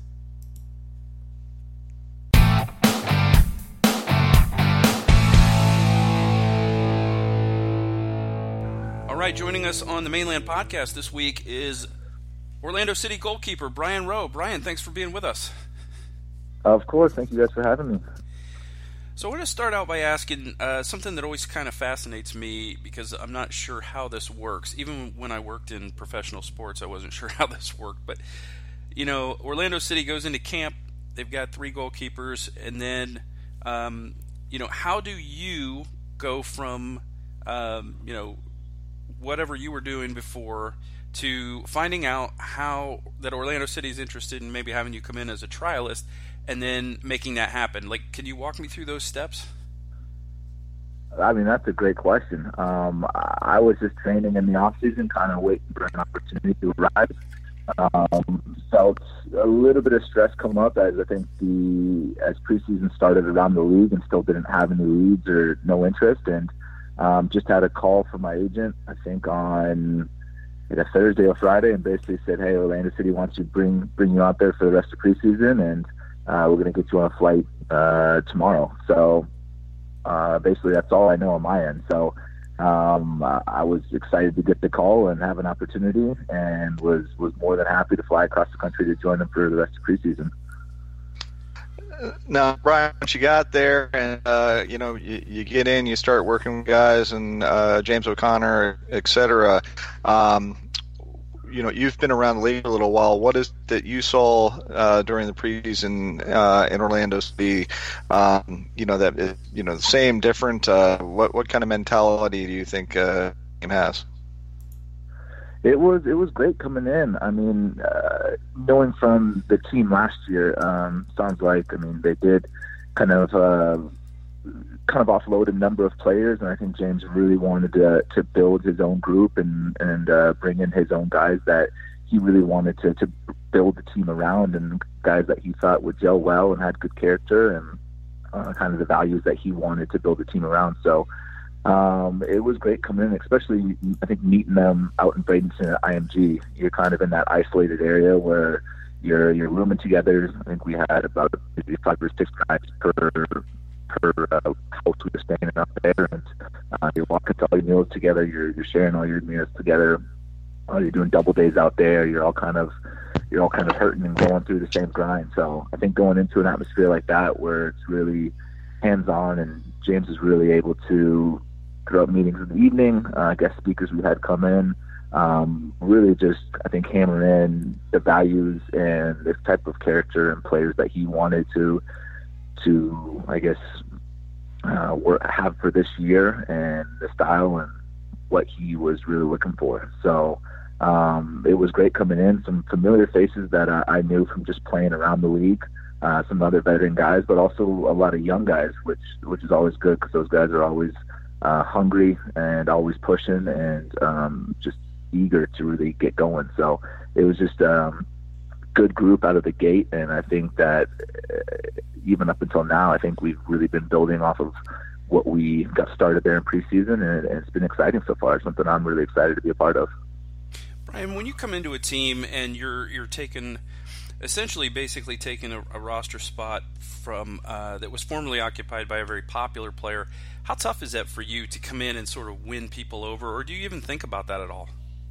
All right, joining us on the Mainland Podcast this week is Orlando City goalkeeper Brian Rowe. Brian, thanks for being with us. Of course. Thank you guys for having me. So I want to start out by asking uh, something that always kind of fascinates me because I'm not sure how this works. Even when I worked in professional sports, I wasn't sure how this worked. But, you know, Orlando City goes into camp. They've got three goalkeepers. And then, um, you know, how do you go from, um, you know, whatever you were doing before to finding out how that Orlando City is interested in maybe having you come in as a trialist and then making that happen? Like, can you walk me through those steps? I mean, that's a great question. Um, I was just training in the off season, kind of waiting for an opportunity to arrive. Um, felt a little bit of stress come up as I think the as preseason started around the league and still didn't have any leads or no interest, and um, just had a call from my agent, I think on like a Thursday or Friday, and basically said, "Hey, Orlando City wants you to bring bring you out there for the rest of preseason, and uh, we're going to get you on a flight uh, tomorrow." So uh, basically, that's all I know on my end. So. Um, I was excited to get the call and have an opportunity, and was, was more than happy to fly across the country to join them for the rest of preseason. Now, Brian, once you got there, and uh, you know, you, you get in, you start working with guys, and uh, James O'Connor, et cetera. Um, you know, you've been around the league a little while. What is it that you saw uh, during the preseason uh, in Orlando City? Um, you know, that you know, the same, different. Uh, what what kind of mentality do you think uh, the team has? It was it was great coming in. I mean, uh, knowing from the team last year, um, sounds like I mean they did kind of. Uh, kind of offload a number of players, and I think James really wanted to to build his own group and and uh, bring in his own guys that he really wanted to to build the team around, and guys that he thought would gel well and had good character and uh, kind of the values that he wanted to build the team around. So um, it was great coming in, especially I think meeting them out in Bradenton at I M G. You're kind of in that isolated area where you're you're rooming together. I think we had about maybe five or six guys per per uh, house we were staying up there, and uh, you're walking to all your meals together, you're you're sharing all your meals together, uh, you're doing double days out there, you're all kind of you're all kind of hurting and going through the same grind. So I think going into an atmosphere like that where it's really hands-on, and James is really able to throughout meetings in the evening, uh, guest speakers we had come in, um, really just I think hammer in the values and this type of character and players that he wanted to to, I guess, uh, work, have for this year, and the style and what he was really looking for. So um, it was great coming in. Some familiar faces that I, I knew from just playing around the league, uh, some other veteran guys, but also a lot of young guys, which which is always good because those guys are always uh, hungry and always pushing and um, just eager to really get going. So it was just um, good group out of the gate, and I think that uh, even up until now, I think we've really been building off of what we got started there in preseason, and, and it's been exciting so far. It's something I'm really excited to be a part of. Brian, when you come into a team and you're you're taking, essentially, basically taking a, a roster spot from uh, that was formerly occupied by a very popular player, how tough is that for you to come in and sort of win people over, or do you even think about that at all?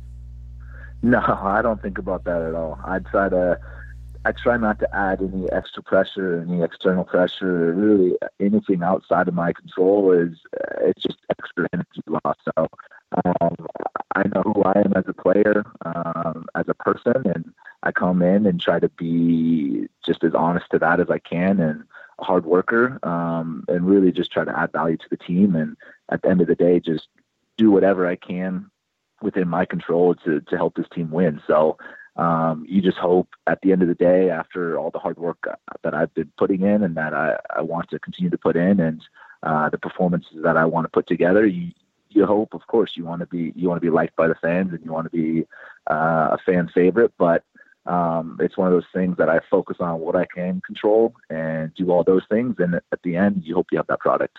No, I don't think about that at all. I try to, I try not to add any extra pressure, any external pressure. Really, anything outside of my control is it's just extra energy loss. So um, I know who I am as a player, um, as a person, and I come in and try to be just as honest to that as I can, and a hard worker, um, and really just try to add value to the team. And at the end of the day, just do whatever I can within my control to, to help this team win. So um, you just hope at the end of the day, after all the hard work that I've been putting in and that I, I want to continue to put in, and uh, the performances that I want to put together, you, you hope, of course, you want to be, you want to be liked by the fans, and you want to be uh, a fan favorite. But um, it's one of those things that I focus on what I can control and do all those things. And at the end, you hope you have that product.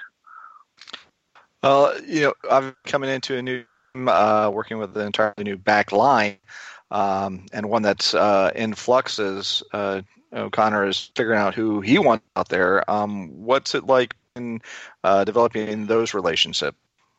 Well, you know, I'm coming into a new Uh, working with an entirely new back line, um, and one that's uh, in flux as uh, O'Connor is figuring out who he wants out there. Um, what's it like in uh, developing those relationships?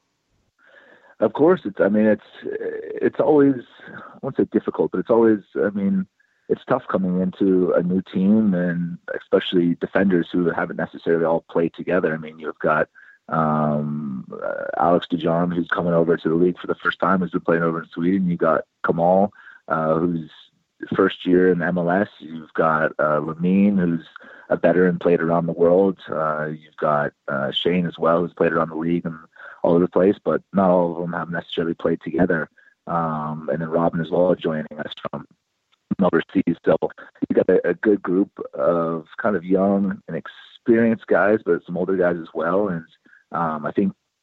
Of course, it's. I mean, it's it's always, I won't say difficult, but it's always. I mean, it's tough coming into a new team, and especially defenders who haven't necessarily all played together. I mean, you've got um uh, Alex DeJarm, who's coming over to the league for the first time, has been playing over in Sweden. You got Kamal, uh, who's first year in M L S. You've got uh, Lamine, who's a veteran, played around the world. Uh, you've got uh, Shane as well, who's played around the league and all over the place, but not all of them have necessarily played together. Um, and then Robin as well joining us from overseas. So you got a, a good group of kind of young and experienced guys, but some older guys as well. And um, I think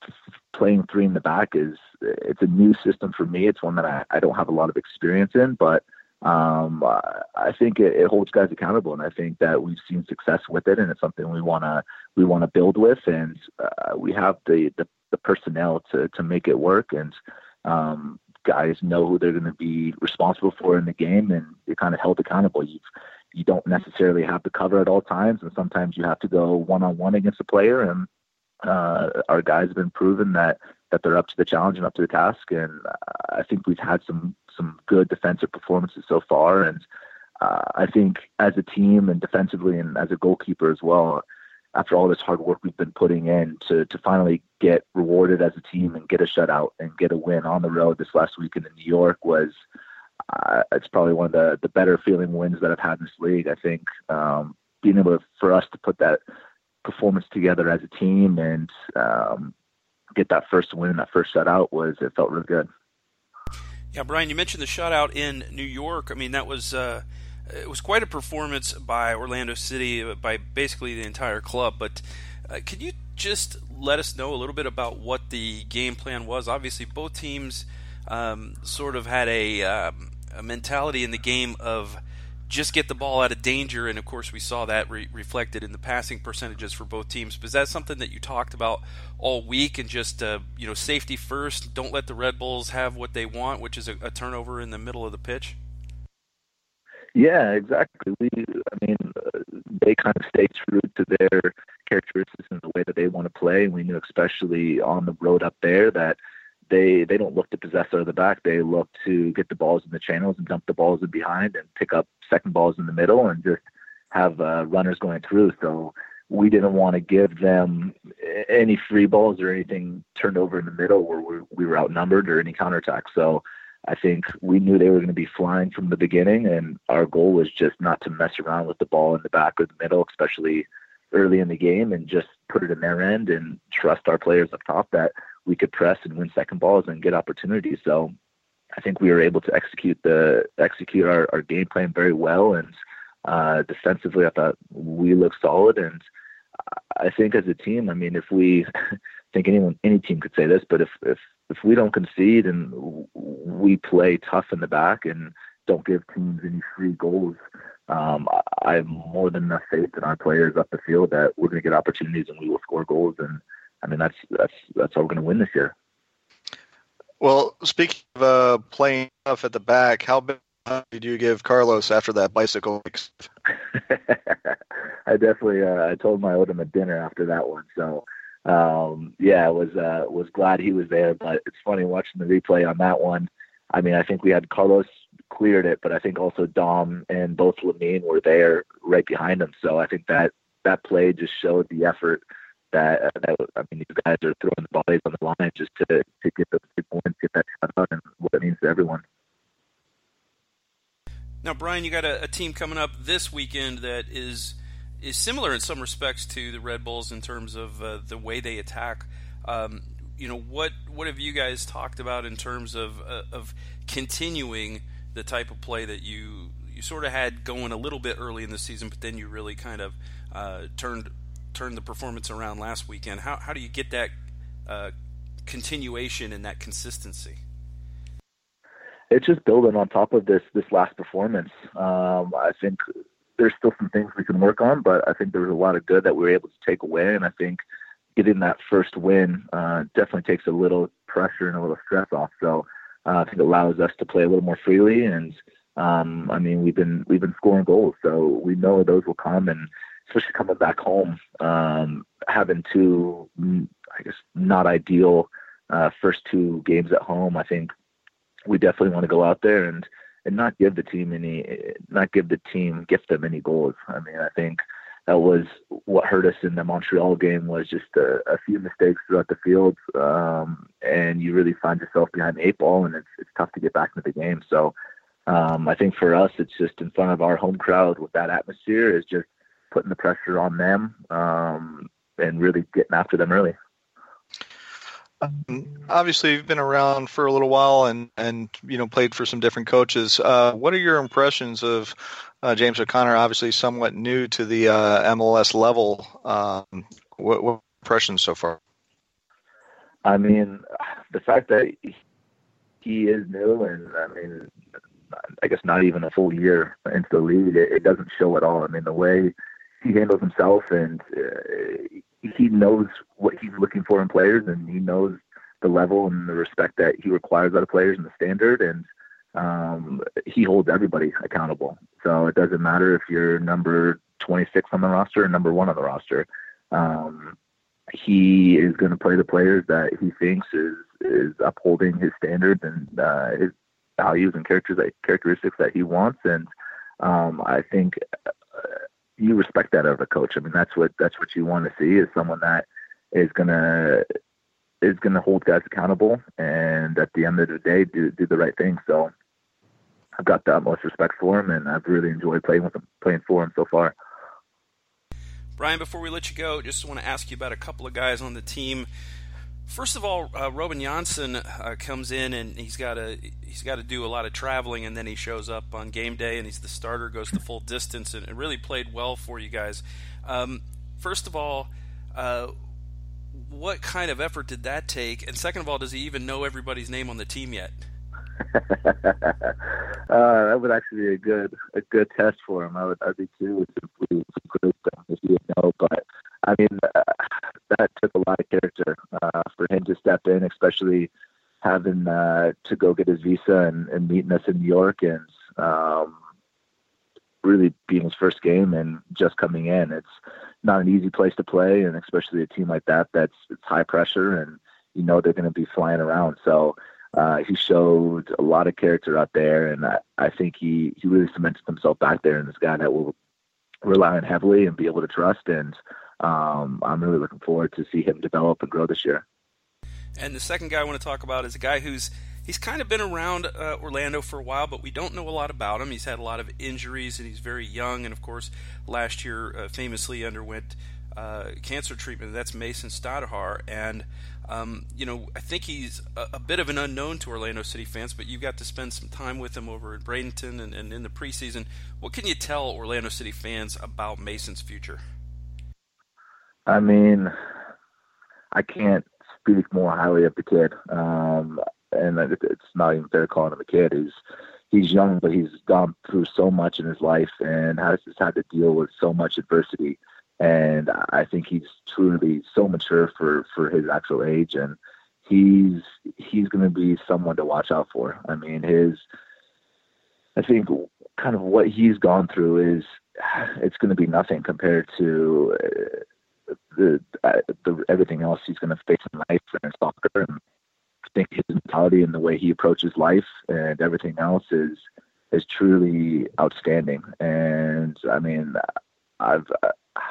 playing three in the back is it's a new system for me. It's one that I, I don't have a lot of experience in, but um, I think it, it holds guys accountable, and I think that we've seen success with it, and it's something we want to we want to build with, and uh, we have the, the the personnel to to make it work, and um, guys know who they're going to be responsible for in the game, and you're kind of held accountable. You've you don't necessarily have to cover at all times, and sometimes you have to go one on one against a player, and uh, our guys have been proven that that they're up to the challenge and up to the task, and I think we've had some some good defensive performances so far, and uh, I think as a team and defensively and as a goalkeeper as well, after all this hard work we've been putting in to to finally get rewarded as a team and get a shutout and get a win on the road this last weekend in New York was uh, it's probably one of the, the better feeling wins that I've had in this league. I think um, being able to, for us to put that performance together as a team and um, get that first win, that first shutout was, it felt really good. Yeah, Brian, you mentioned the shutout in New York. I mean, that was uh, it was quite a performance by Orlando City, by basically the entire club. But uh, could you just let us know a little bit about what the game plan was? Obviously, both teams um, sort of had a, um, a mentality in the game of just get the ball out of danger, and of course we saw that re- reflected in the passing percentages for both teams. But is that something that you talked about all week, and just uh, you know, safety first, don't let the Red Bulls have what they want, which is a, a turnover in the middle of the pitch? Yeah, exactly. We, I mean, uh, they kind of stay true to their characteristics and the way that they want to play, and we knew especially on the road up there that They they don't look to possess out of the back. They look to get the balls in the channels and dump the balls in behind and pick up second balls in the middle and just have uh, runners going through. So we didn't want to give them any free balls or anything turned over in the middle where we, we were outnumbered or any counterattack. So I think we knew they were going to be flying from the beginning, and our goal was just not to mess around with the ball in the back or the middle, especially early in the game, and just put it in their end and trust our players up top that we could press and win second balls and get opportunities. So I think we were able to execute the execute our, our game plan very well. And uh, defensively, I thought we looked solid. And I think as a team, I mean, if we I think anyone, any team could say this, but if, if, if we don't concede and we play tough in the back and don't give teams any free goals, um, I have more than enough faith in our players up the field that we're going to get opportunities and we will score goals. And I mean, that's that's that's how we're going to win this year. Well, speaking of uh, playing tough at the back, how big did you give Carlos after that bicycle? I definitely uh, I told him I owed him a dinner after that one. So um, yeah, I was uh, was glad he was there. But it's funny watching the replay on that one. I mean, I think we had Carlos cleared it, but I think also Dom and both Lamine were there right behind him. So I think that that play just showed the effort. That, uh, that I mean, these guys are throwing the bodies on the line just to, to get those big points, get that shot out, and what it means to everyone. Now, Brian, you got a, a team coming up this weekend that is is similar in some respects to the Red Bulls in terms of uh, the way they attack. Um, you know, what what have you guys talked about in terms of uh, of continuing the type of play that you you sort of had going a little bit early in the season, but then you really kind of uh, turned. turned the performance around last weekend? How how do you get that uh, continuation and that consistency? It's just building on top of this this last performance. Um, I think there's still some things we can work on, but I think there was a lot of good that we were able to take away, and I think getting that first win uh, definitely takes a little pressure and a little stress off. So uh, I think it allows us to play a little more freely, and um, I mean we've been we've been scoring goals, so we know those will come, and especially coming back home, um, having two, I guess, not ideal uh, first two games at home. I think we definitely want to go out there and, and not give the team any, not give the team, gift them any goals. I mean, I think that was what hurt us in the Montreal game was just a, a few mistakes throughout the field, um, and you really find yourself behind the eight ball, and it's it's tough to get back into the game. So um, I think for us, it's just in front of our home crowd with that atmosphere is just putting the pressure on them um, and really getting after them early. Um, obviously, you've been around for a little while and, and you know played for some different coaches. Uh, what are your impressions of uh, James O'Connor? Obviously, somewhat new to the uh, M L S level. Um, what, what impressions so far? I mean, the fact that he is new, and I mean, I guess not even a full year into the league, it, it doesn't show at all. I mean, the way he handles himself, and uh, he knows what he's looking for in players, and he knows the level and the respect that he requires out of players and the standard, and um, he holds everybody accountable. So it doesn't matter if you're number twenty-six on the roster or number one on the roster. Um, he is going to play the players that he thinks is, is upholding his standards and uh, his values and characters that, characteristics that he wants. And um, I think uh, you respect that of a coach. I mean, that's what, that's what you want to see, is someone that is going to, is going to hold guys accountable, and at the end of the day, do, do the right thing. So I've got the utmost respect for him, and I've really enjoyed playing with him, playing for him so far. Brian, before we let you go, just want to ask you about a couple of guys on the team. First of all, uh, Robin Janssen uh, comes in, and he's got to he's got to do a lot of traveling, and then he shows up on game day, and he's the starter, goes the full distance, and it really played well for you guys. Um, first of all, uh, what kind of effort did that take? And second of all, does he even know everybody's name on the team yet? uh, that would actually be a good a good test for him. I would I'd be too simply if he didn't know. But I mean, uh, that took a lot of character uh, for him to step in, especially having uh, to go get his visa and, and meeting us in New York, and um, really being his first game and just coming in. It's not an easy place to play, and especially a team like that that's it's high pressure, and you know they're going to be flying around. So. Uh, he showed a lot of character out there, and I, I think he, he really cemented himself back there, and this guy that will rely on heavily and be able to trust, and um, I'm really looking forward to see him develop and grow this year. And the second guy I want to talk about is a guy who's he's kind of been around uh, Orlando for a while, but we don't know a lot about him. He's had a lot of injuries, and he's very young, and of course last year uh, famously underwent uh, cancer treatment. That's Mason Stadahar, and Um, you know, I think he's a, a bit of an unknown to Orlando City fans, but you got to spend some time with him over in Bradenton and, and in the preseason. What can you tell Orlando City fans about Mason's future? I mean, I can't speak more highly of the kid, um, and it's not even fair calling him a kid. He's he's young, but he's gone through so much in his life and has just had to deal with so much adversity. And I think he's truly so mature for, for his actual age, and he's he's going to be someone to watch out for. I mean, his I think kind of what he's gone through is it's going to be nothing compared to uh, the, uh, the everything else he's going to face in life and soccer. And I think his mentality and the way he approaches life and everything else is is truly outstanding. And I mean, I've. Uh,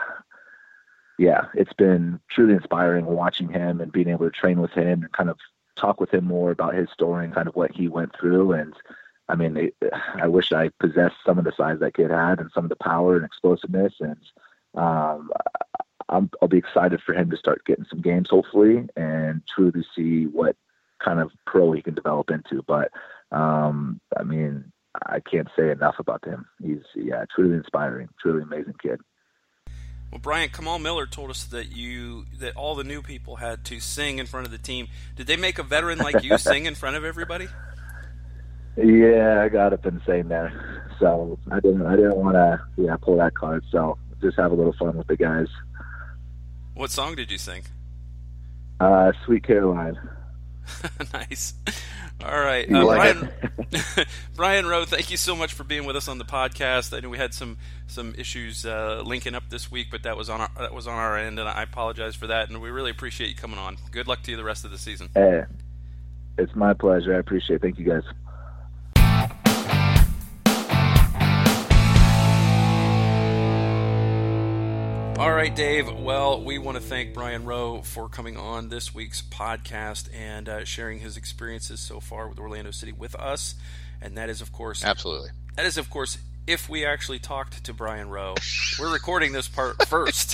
Yeah, it's been truly inspiring watching him and being able to train with him and kind of talk with him more about his story and kind of what he went through. And I mean, it, I wish I possessed some of the size that kid had and some of the power and explosiveness. And um, I'm, I'll be excited for him to start getting some games, hopefully, and truly see what kind of pro he can develop into. But um, I mean, I can't say enough about him. He's, yeah, truly inspiring, truly amazing kid. Well, Brian, Kamal Miller told us that you that all the new people had to sing in front of the team. Did they make a veteran like you sing in front of everybody? Yeah, I got up and sang there, so I didn't. I didn't want to, yeah, pull that card. So just have a little fun with the guys. What song did you sing? Uh, Sweet Caroline. Nice. All right, uh, like Brian. Brian Rowe, thank you so much for being with us on the podcast. I know we had some some issues uh, linking up this week, but that was on our that was on our end, and I apologize for that. And we really appreciate you coming on. Good luck to you the rest of the season. Hey, it's my pleasure. I appreciate it. Thank you, guys. All right, Dave. Well, we want to thank Brian Rowe for coming on this week's podcast and uh, sharing his experiences so far with Orlando City with us. And that is, of course, absolutely. That is, of course, if we actually talked to Brian Rowe. We're recording this part first.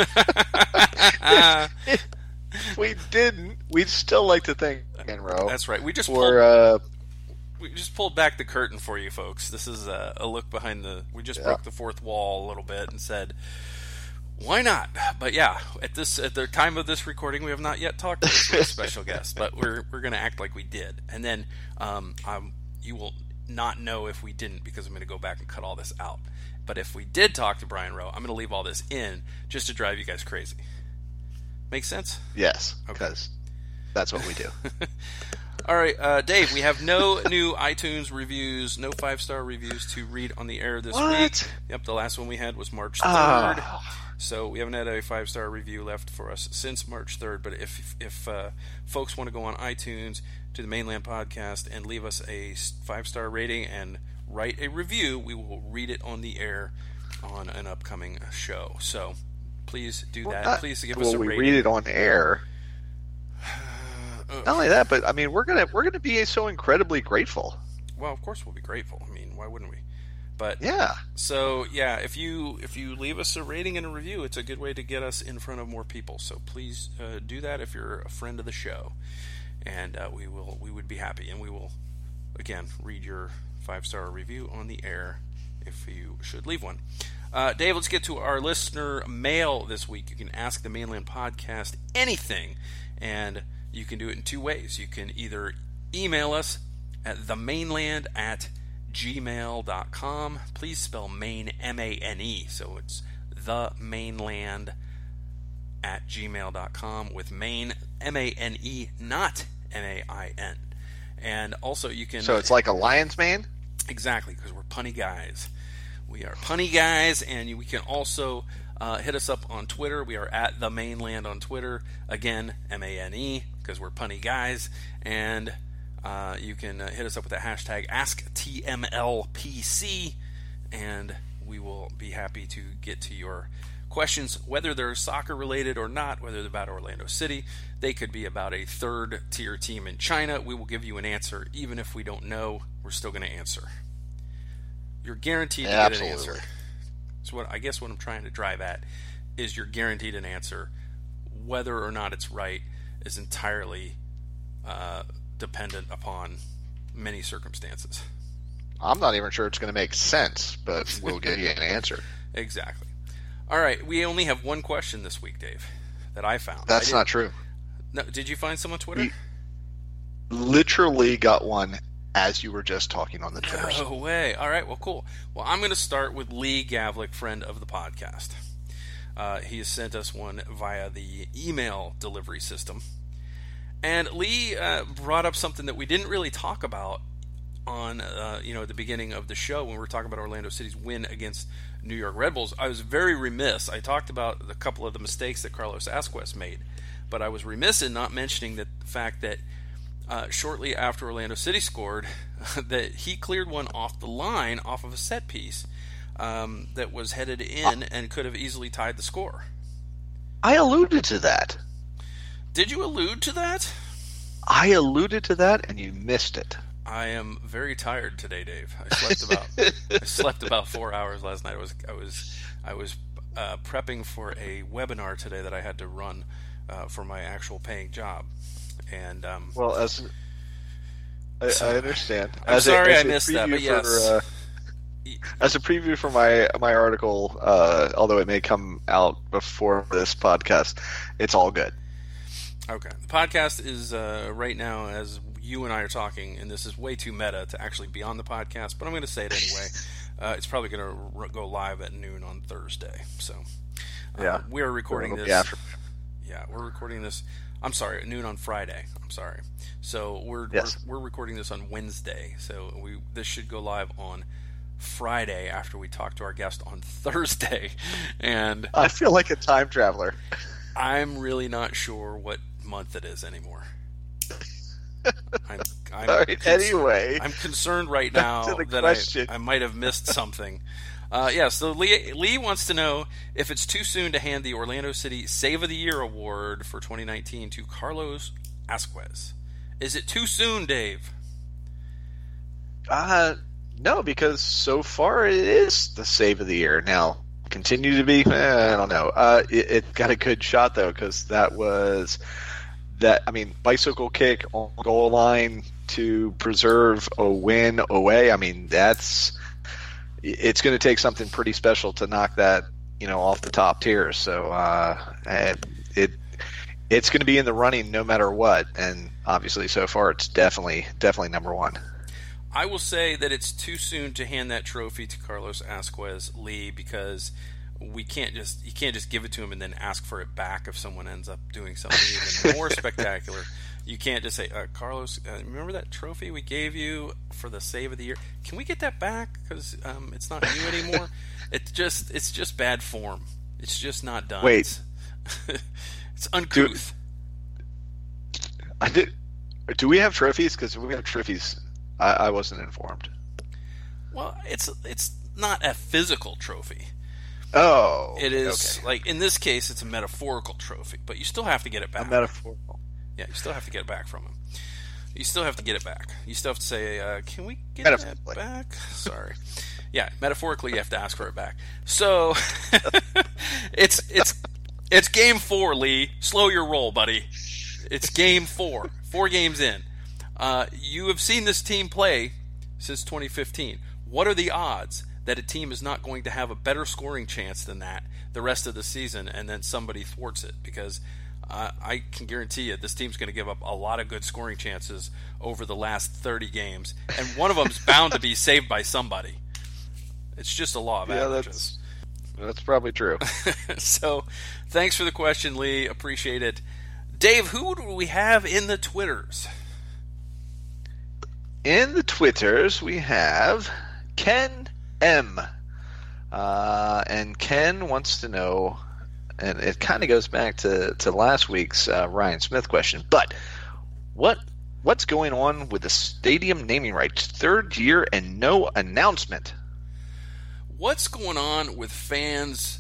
uh, if we didn't, we'd still like to thank Brian Rowe. That's right. We just for, pulled, uh, we just pulled back the curtain for you, folks. This is a, a look behind the. We just yeah. broke the fourth wall a little bit and said, Why not? But yeah, at this at the time of this recording, we have not yet talked to this special guest, but we're we're going to act like we did, and then um, um, you will not know if we didn't because I'm going to go back and cut all this out. But if we did talk to Brian Rowe, I'm going to leave all this in just to drive you guys crazy. Make sense? Yes, Okay. because that's what we do. All right, uh, Dave, we have no new iTunes reviews, no five-star reviews to read on the air this What? week. Yep, the last one we had was March third. Ah. So we haven't had a five-star review left for us since March third. But if if uh, folks want to go on iTunes to the Mainland Podcast and leave us a five-star rating and write a review, we will read it on the air on an upcoming show. So please do that. Well, please give well, us a we rating. read it on air. Uh, Not only that, but I mean, we're gonna we're gonna be so incredibly grateful. well, of course we'll be grateful. I mean, why wouldn't we? But Yeah. so yeah, if you if you leave us a rating and a review, it's a good way to get us in front of more people. So please uh, do that if you're a friend of the show, and uh, we will we would be happy, and we will again read your five star review on the air if you should leave one. Uh, Dave, let's get to our listener mail this week. You can ask the Mainland Podcast anything, and you can do it in two ways. You can either email us at themainland at gmail dot com. Please spell Maine M A N E. So it's themainland at gmail dot com with Maine M A N E, not M A I N. And also you can... So it's like a lion's mane? Exactly, because we're punny guys. We are punny guys, and you, we can also uh, hit us up on Twitter. We are at the Mainland on Twitter. Again, M A N E, because we're punny guys. And uh, you can uh, hit us up with the hashtag Ask T M L P C, and we will be happy to get to your questions, whether they're soccer related or not, whether they're about Orlando City. They could be about a third tier team in China. We will give you an answer. Even if we don't know, we're still going to answer. You're guaranteed to Absolutely. get an answer. So what I guess what I'm trying to drive at is you're guaranteed an answer. Whether or not it's right is entirely uh, dependent upon many circumstances. I'm not even sure it's going to make sense, but we'll give you an answer. Exactly. All right, we only have one question this week, Dave, that I found. That's I not true. No, did you find some on Twitter? You literally got one as you were just talking on the Twitter. No way. All right, well, cool. Well, I'm going to start with Lee Gavlik, friend of the podcast. Uh, he has sent us one via the email delivery system. And Lee uh, brought up something that we didn't really talk about on uh, you know the beginning of the show when we were talking about Orlando City's win against New York Red Bulls. I was very remiss. I talked about a couple of the mistakes that Carlos Asquez made, but I was remiss in not mentioning that the fact that uh, shortly after Orlando City scored, that he cleared one off the line off of a set piece um, that was headed in and could have easily tied the score. I alluded to that. Did you allude to that? I alluded to that, and you missed it. I am very tired today, Dave. I slept about I slept about four hours last night. I was I was I was uh, prepping for a webinar today that I had to run uh, for my actual paying job, and um, Well, as I, So- I understand. I'm As a- sorry as I a missed that, preview but yes. for, uh, as a preview for my my article, uh, although it may come out before this podcast, it's all good. Okay. The podcast is uh, right now as you and I are talking, and this is way too meta to actually be on the podcast, but I'm going to say it anyway. uh, it's probably going to r- go live at noon on Thursday. So uh, Yeah. we are recording It'll this. be after. Yeah, we're recording this. I'm sorry, at noon on Friday. I'm sorry. So we're Yes. we're, we're recording this on Wednesday. So we this should go live on Friday after we talk to our guest on Thursday, and I feel like a time traveler. I'm really not sure what month it is anymore. I'm, I'm All right, cons- anyway, I'm concerned right back now to the that question. I, I might have missed something. Uh, yeah, so Lee, Lee wants to know if it's too soon to hand the Orlando City Save of the Year award for twenty nineteen to Carlos Asquez. Is it too soon, Dave? Uh, no, because so far it is the save of the year. Now, continue to be, eh, I don't know. Uh, it, it got a good shot, though, because that was, that. I mean, bicycle kick on goal line to preserve a win away. I mean, that's, it's going to take something pretty special to knock that you know, off the top tiers. So uh, it it's going to be in the running no matter what. And obviously, so far, it's definitely definitely number one. I will say that it's too soon to hand that trophy to Carlos Asquez, Lee, because we can't just you can't just give it to him and then ask for it back if someone ends up doing something even more spectacular. You can't just say, uh, Carlos, uh, remember that trophy we gave you for the save of the year? Can we get that back because um, it's not you anymore? It's just it's just bad form. It's just not done. Wait, it's, it's uncouth. Do, I did. Do we have trophies? Because we have trophies. I, I wasn't informed. Well, it's it's not a physical trophy. Oh, it is okay. Like in this case, it's a metaphorical trophy, but you still have to get it back. A metaphorical. Yeah, you still have to get it back from him. You still have to get it back. You still have to say, uh, "Can we get that back?" Sorry. Yeah, metaphorically, you have to ask for it back. So it's it's it's game four, Lee. Slow your roll, buddy. It's game four. Four games in. Uh, you have seen this team play since twenty fifteen. What are the odds that a team is not going to have a better scoring chance than that the rest of the season, and then somebody thwarts it? Because uh, I can guarantee you this team's going to give up a lot of good scoring chances over the last thirty games, and one of them's bound to be saved by somebody. It's just a law of yeah, averages. That's, that's probably true. So, thanks for the question, Lee. Appreciate it. Dave, who do we have in the Twitters? In the Twitters, we have Ken M. Uh, and Ken wants to know, and it kind of goes back to, to last week's uh, Ryan Smith question, but what what's going on with the stadium naming rights? Third year and no announcement. What's going on with fans'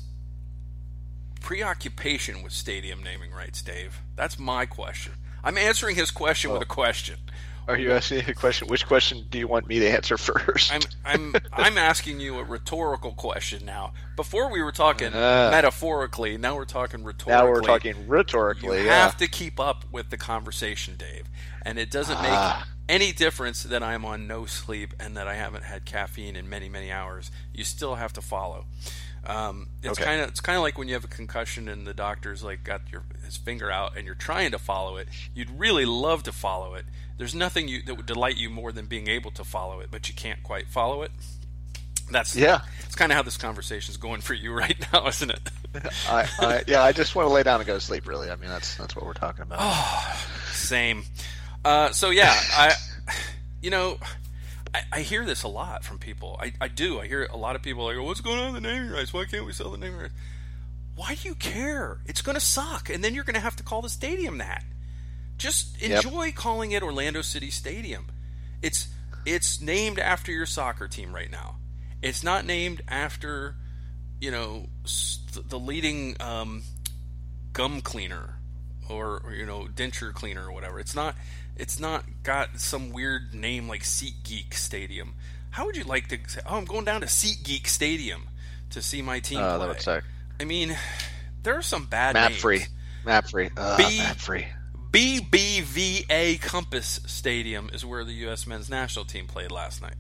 preoccupation with stadium naming rights, Dave? That's my question. I'm answering his question oh. with a question. Are you asking a question? Which question do you want me to answer first? I'm I'm I'm asking you a rhetorical question now. Before we were talking uh, metaphorically, now we're talking rhetorically. Now we're talking rhetorically. You yeah. have to keep up with the conversation, Dave. And it doesn't make ah. any difference that I'm on no sleep and that I haven't had caffeine in many, many hours. You still have to follow. Um, it's okay. kind of it's kind of like when you have a concussion and the doctor's like got your his finger out and you're trying to follow it. You'd really love to follow it. There's nothing you, that would delight you more than being able to follow it, but you can't quite follow it. That's yeah. That's kind of how this conversation is going for you right now, isn't it? I, I, yeah, I just want to lay down and go to sleep. Really, I mean that's that's what we're talking about. Oh, same. Uh, so yeah, I, you know, I, I hear this a lot from people. I, I do. I hear a lot of people like, "What's going on with the naming rights? Why can't we sell the naming rights?" Why do you care? It's going to suck, and then you're going to have to call the stadium that. Just enjoy yep. calling it Orlando City Stadium. It's it's named after your soccer team right now. It's not named after, you know, the leading um, gum cleaner or, or you know denture cleaner or whatever. It's not it's not got some weird name like SeatGeek Stadium. How would you like to say, "Oh, I'm going down to SeatGeek Stadium to see my team uh, play"? That would suck. I mean, there are some bad map names. free, map free, uh, B- map free. B B V A Compass Stadium is where the U S men's national team played last night.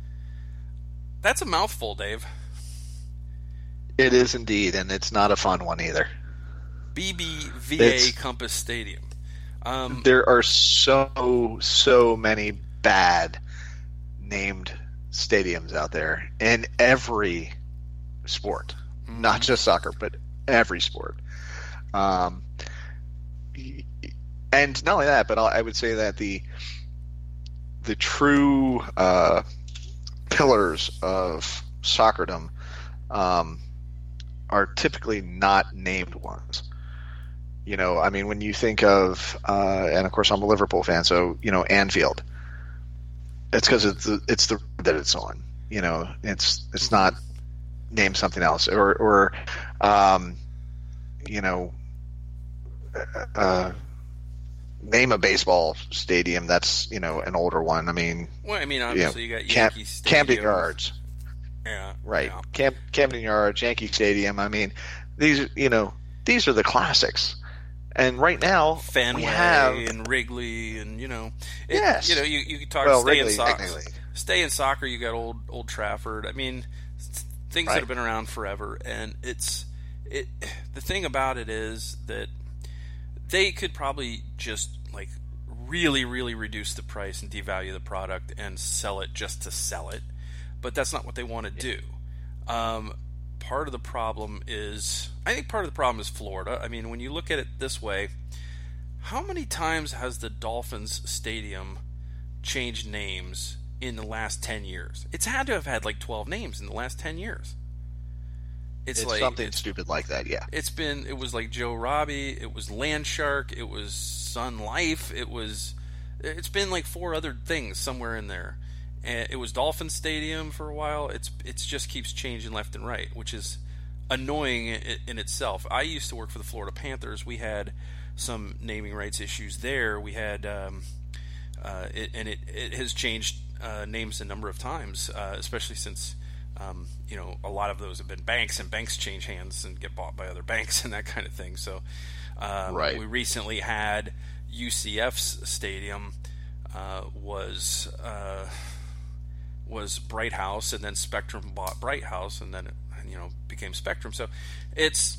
That's a mouthful, Dave. It is indeed, and it's not a fun one either. B B V A it's, Compass Stadium. Um, there are so, so many bad named stadiums out there in every sport. Mm-hmm. Not just soccer, but every sport. Um, and not only that, but I would say that the the true uh, pillars of soccerdom um, are typically not named ones. You know, I mean, when you think of, uh, and of course I'm a Liverpool fan, so, you know, Anfield, it's because it's the, it's the road that it's on. You know, it's it's not named something else. Or, or um, you know, uh, name a baseball stadium that's, you know, an older one. I mean, well, I mean, obviously you, know, you got Camp, Yankee Stadium. Camden Yards. Yeah. Right. Yeah. Camp, Camden Yards, Yankee Stadium. I mean, these, you know, these are the classics. And right now, Fenway we have and Wrigley, and you know, it, yes, you know, you you talk well, stay Wrigley, in soccer. technically. Stay in soccer. You got old Old Trafford. I mean, things right. that have been around forever, and it's it. The thing about it is that they could probably just like really, really reduce the price and devalue the product and sell it just to sell it, but that's not what they want to do. Um, part of the problem is, I think part of the problem is Florida. I mean, when you look at it this way, how many times has the Dolphins stadium changed names in the last ten years? It's had to have had like twelve names in the last ten years. It's, it's like something it's, stupid like that, yeah. It's been, it was like Joe Robbie, it was Landshark, it was Sun Life, it was, it's been like four other things somewhere in there. And it was Dolphin Stadium for a while. It's it's just keeps changing left and right, which is annoying in, in itself. I used to work for the Florida Panthers. We had some naming rights issues there. We had, um, uh, it, and it, it has changed uh, names a number of times, uh, especially since, um, you know, a lot of those have been banks, and banks change hands and get bought by other banks and that kind of thing. So um, right. we recently had U C F's stadium uh, was uh, was Bright House, and then Spectrum bought Bright House, and then it, you know, became Spectrum. So it's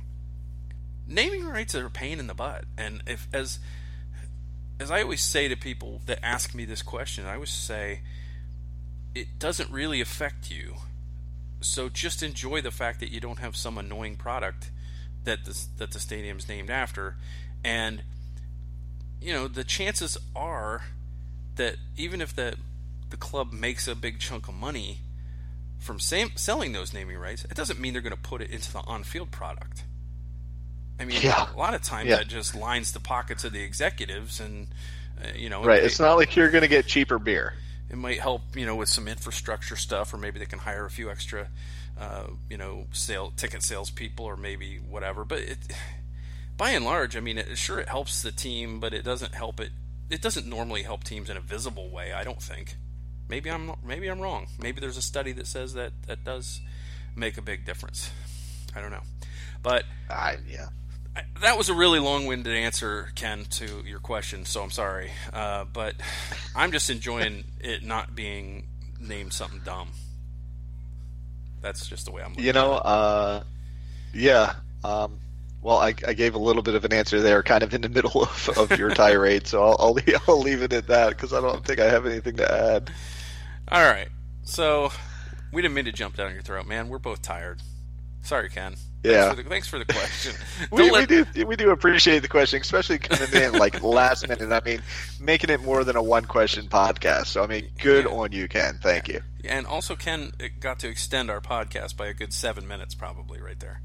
naming rights are a pain in the butt, and if as as I always say to people that ask me this question, I always say it doesn't really affect you. So just enjoy the fact that you don't have some annoying product that the, that the stadium's named after, and you know the chances are that even if the the club makes a big chunk of money from same, selling those naming rights, it doesn't mean they're going to put it into the on-field product. I mean, yeah. a lot of times yeah. that just lines the pockets of the executives, and uh, you know, right. It, it's not like you're going to get cheaper beer. It might help, you know, with some infrastructure stuff, or maybe they can hire a few extra, uh, you know, sale ticket sales people, or maybe whatever. But it, by and large, I mean, it, sure, it helps the team, but it doesn't help it. It doesn't normally help teams in a visible way, I don't think. Maybe I'm maybe I'm wrong. Maybe there's a study that says that that does make a big difference. I don't know, but I yeah. I, that was a really long-winded answer, Ken, to your question. So I'm sorry, uh, but I'm just enjoying it not being named something dumb. That's just the way I'm looking You know, at it. uh, yeah. Um, well, I, I gave a little bit of an answer there, kind of in the middle of, of your tirade, so I'll, I'll I'll leave it at that because I don't think I have anything to add. All right, so we didn't mean to jump down your throat, man. We're both tired. Sorry, Ken. Yeah. Thanks for the, thanks for the question. we, let... we do we do appreciate the question, especially coming in like last minute. I mean, making it more than a one question podcast. So I mean, good yeah. on you, Ken. Thank you. And also, Ken got to extend our podcast by a good seven minutes, probably right there.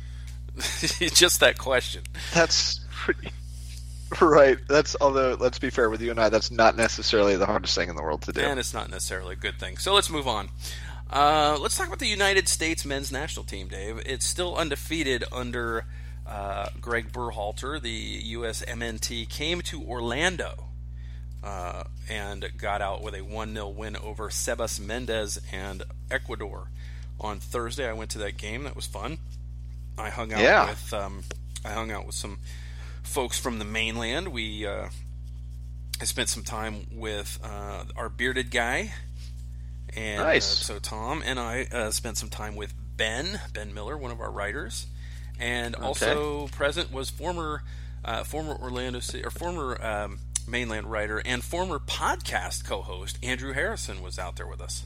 Just that question. That's pretty right. That's although let's be fair with you and I, that's not necessarily the hardest thing in the world to do. And it's not necessarily a good thing. So let's move on. Uh, let's talk about the United States men's national team, Dave. It's still undefeated under uh, Greg Berhalter. The U S M N T came to Orlando uh, and got out with a one nil win over Sebas Mendez and Ecuador on Thursday. I went to that game. That was fun. I hung out yeah. with um, I hung out with some folks from the mainland. We uh, I spent some time with uh, our bearded guy. And nice. uh, so Tom and I uh, spent some time with Ben, Ben Miller, one of our writers, and okay. also present was former, uh, former Orlando City or former um, mainland writer and former podcast co-host Andrew Harrison was out there with us.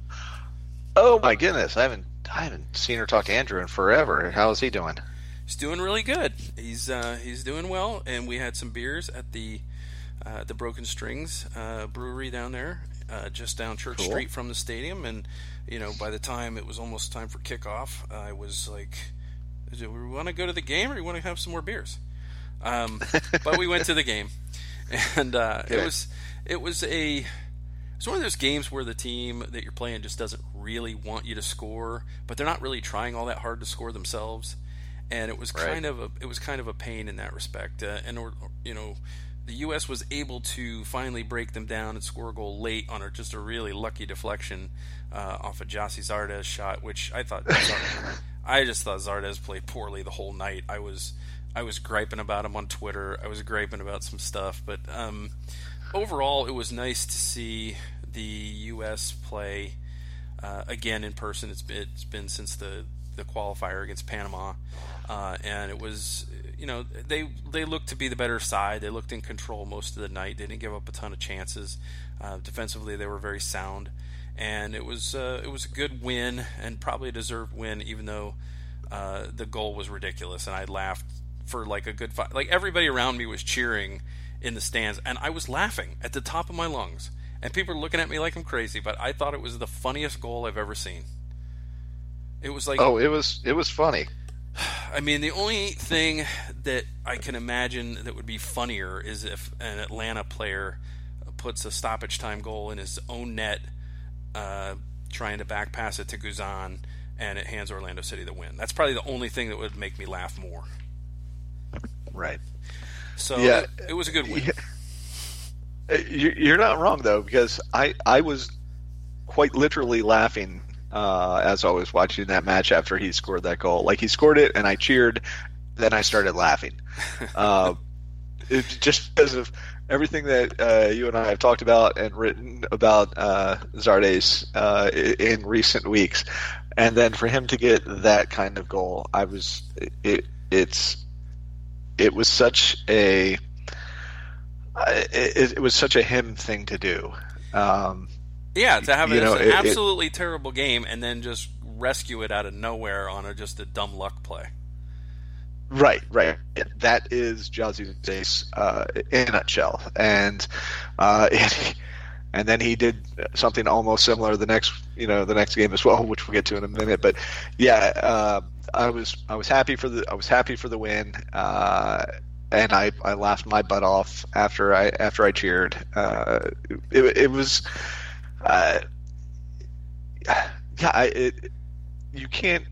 Oh my goodness, I haven't I haven't seen her talk to Andrew in forever. How is he doing? He's doing really good. He's uh, he's doing well, and we had some beers at the uh, the Broken Strings uh, brewery down there. Uh, just down Church cool. Street from the stadium, and you know, by the time it was almost time for kickoff, I was like, "Do we want to go to the game, or do we want to have some more beers?" Um, but we went to the game, and uh, it was it was a it's one of those games where the team that you're playing just doesn't really want you to score, but they're not really trying all that hard to score themselves, and it was right. kind of a it was kind of a pain in that respect, uh, and or you know. The U S was able to finally break them down and score a goal late on a, just a really lucky deflection uh, off a Jossie Zardes shot, which I thought I just thought Zardes played poorly the whole night. I was I was griping about him on Twitter. I was griping about some stuff, but um, overall, it was nice to see the U S play uh, again in person. It's been, it's been since the, the qualifier against Panama, uh, and it was, you know, they they looked to be the better side. They looked in control most of the night. They didn't give up a ton of chances. Uh, defensively, they were very sound, and it was uh, it was a good win and probably a deserved win, even though uh, the goal was ridiculous. And I laughed for like a good five. Like everybody around me was cheering in the stands, and I was laughing at the top of my lungs. And people are looking at me like I'm crazy, but I thought it was the funniest goal I've ever seen. It was like, oh, it was it was funny. I mean, the only thing that I can imagine that would be funnier is if an Atlanta player puts a stoppage time goal in his own net, uh, trying to back pass it to Guzan, and it hands Orlando City the win. That's probably the only thing that would make me laugh more. Right. So yeah. it, it was a good win. Yeah. You're not wrong, though, because I, I was quite literally laughing uh, as I was watching that match after he scored that goal. Like, he scored it, and I cheered, then I started laughing. uh, it, just because of everything that uh, you and I have talked about and written about uh, Zardes uh, in recent weeks. And then for him to get that kind of goal, I was it, it's it was such a it, it was such a him thing to do. Um, yeah, to have you it know, as an it, absolutely it, terrible game and then just rescue it out of nowhere on a, just a dumb luck play. Right, right. That is Zardes uh, in a nutshell, and uh, it, and then he did something almost similar the next, you know, the next game as well, which we'll get to in a minute. But yeah, uh, I was I was happy for the I was happy for the win, uh, and I, I laughed my butt off after I after I cheered. Uh, it, it was, uh, yeah, I, it, you can't.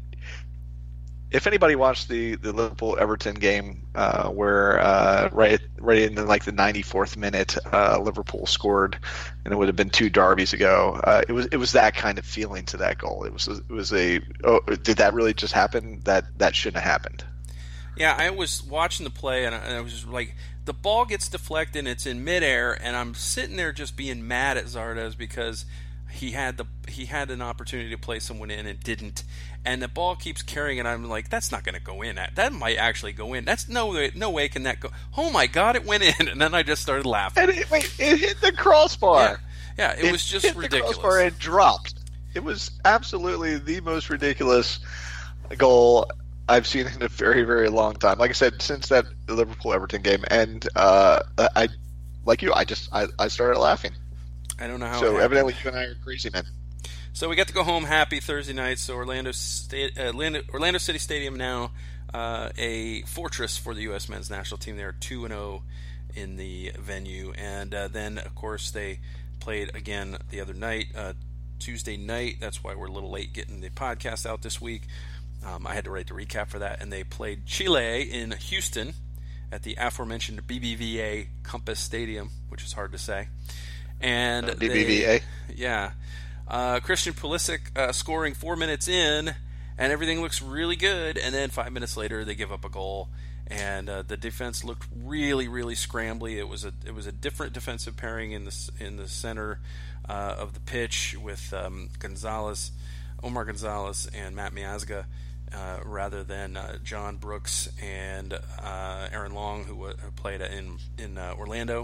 If anybody watched the, the Liverpool Everton game, uh, where uh, right right in the, like the ninety-fourth minute, uh, Liverpool scored, and it would have been two derbies ago. Uh, it was it was that kind of feeling to that goal. It was it was a oh, did that really just happen? That that shouldn't have happened. Yeah, I was watching the play, and I, and I was just like, the ball gets deflected, and it's in midair, and I'm sitting there just being mad at Zardes because he had the he had an opportunity to play someone in and didn't, and the ball keeps carrying, and I'm like, that's not going to go in. That might actually go in. That's no way, no way can that go. Oh my God, it went in, and then I just started laughing. And it, wait, it hit the crossbar. Yeah, yeah it, it was just hit ridiculous. The crossbar and dropped. It was absolutely the most ridiculous goal I've seen in a very, very long time. Like I said, since that Liverpool Everton game, and uh, I, like you, I just I, I started laughing. I don't know how. So evidently, you and I are crazy men. So we got to go home happy Thursday night. So Orlando, State, uh, Orlando, Orlando City Stadium now uh, a fortress for the U S men's national team. They are two and zero in the venue, and uh, then of course they played again the other night, uh, Tuesday night. That's why we're a little late getting the podcast out this week. Um, I had to write the recap for that, and they played Chile in Houston at the aforementioned B B V A Compass Stadium, which is hard to say. And uh, B B V A, they, yeah. Uh, Christian Pulisic uh, scoring four minutes in, and everything looks really good. And then five minutes later, they give up a goal, and uh, the defense looked really, really scrambly. It was a it was a different defensive pairing in the in the center uh, of the pitch with um, Gonzalez, Omar Gonzalez, and Matt Miazga, uh, rather than uh, John Brooks and uh, Aaron Long, who, uh, played in in uh, Orlando.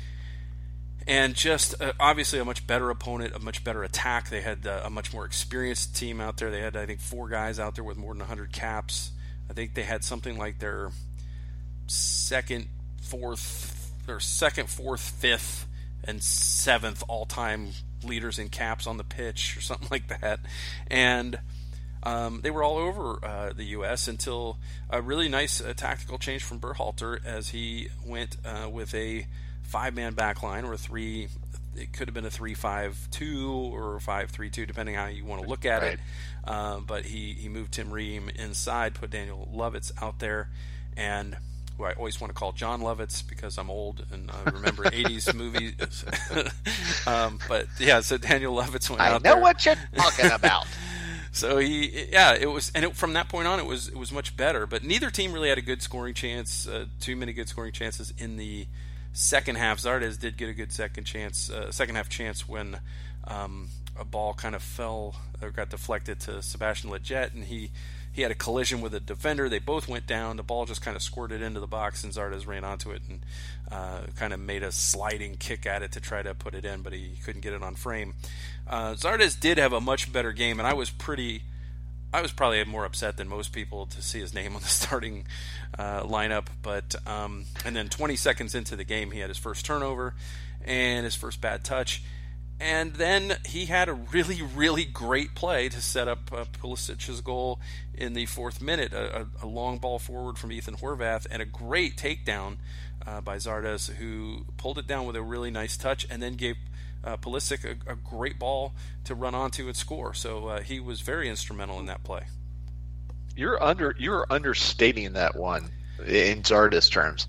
And just uh, obviously a much better opponent, a much better attack. They had uh, a much more experienced team out there. They had, I think, four guys out there with more than one hundred caps. I think they had something like their second, fourth, or second, fourth, fifth, and seventh all-time leaders in caps on the pitch, or something like that. And um, they were all over uh, the U S until a really nice uh, tactical change from Berhalter as he went uh, with a five-man back line, or a three, it could have been a three five two or a five three two, depending how you want to look at right. it. Uh, but he, he moved Tim Ream inside, put Daniel Lovitz out there, and who I always want to call John Lovitz because I'm old and I remember eighties movies. um, but yeah, so Daniel Lovitz went I out there. I know what you're talking about. So he, yeah, it was, and it, from that point on, it was it was much better. But neither team really had a good scoring chance. Uh, too many good scoring chances in the second half. Zardes did get a good second chance, uh, second half chance when um, a ball kind of fell or got deflected to Sebastian Lletget, and he, he had a collision with a defender. They both went down. The ball just kind of squirted into the box, and Zardes ran onto it and uh, kind of made a sliding kick at it to try to put it in, but he couldn't get it on frame. Uh, Zardes did have a much better game, and I was pretty... I was probably more upset than most people to see his name on the starting uh, lineup. But um, and then twenty seconds into the game, he had his first turnover and his first bad touch. And then he had a really, really great play to set up uh, Pulisic's goal in the fourth minute. A, a, a long ball forward from Ethan Horvath and a great takedown uh, by Zardes, who pulled it down with a really nice touch and then gave Uh, Pulisic a, a great ball to run onto and score. So uh, he was very instrumental in that play. You're under you're understating that one in Zardes terms.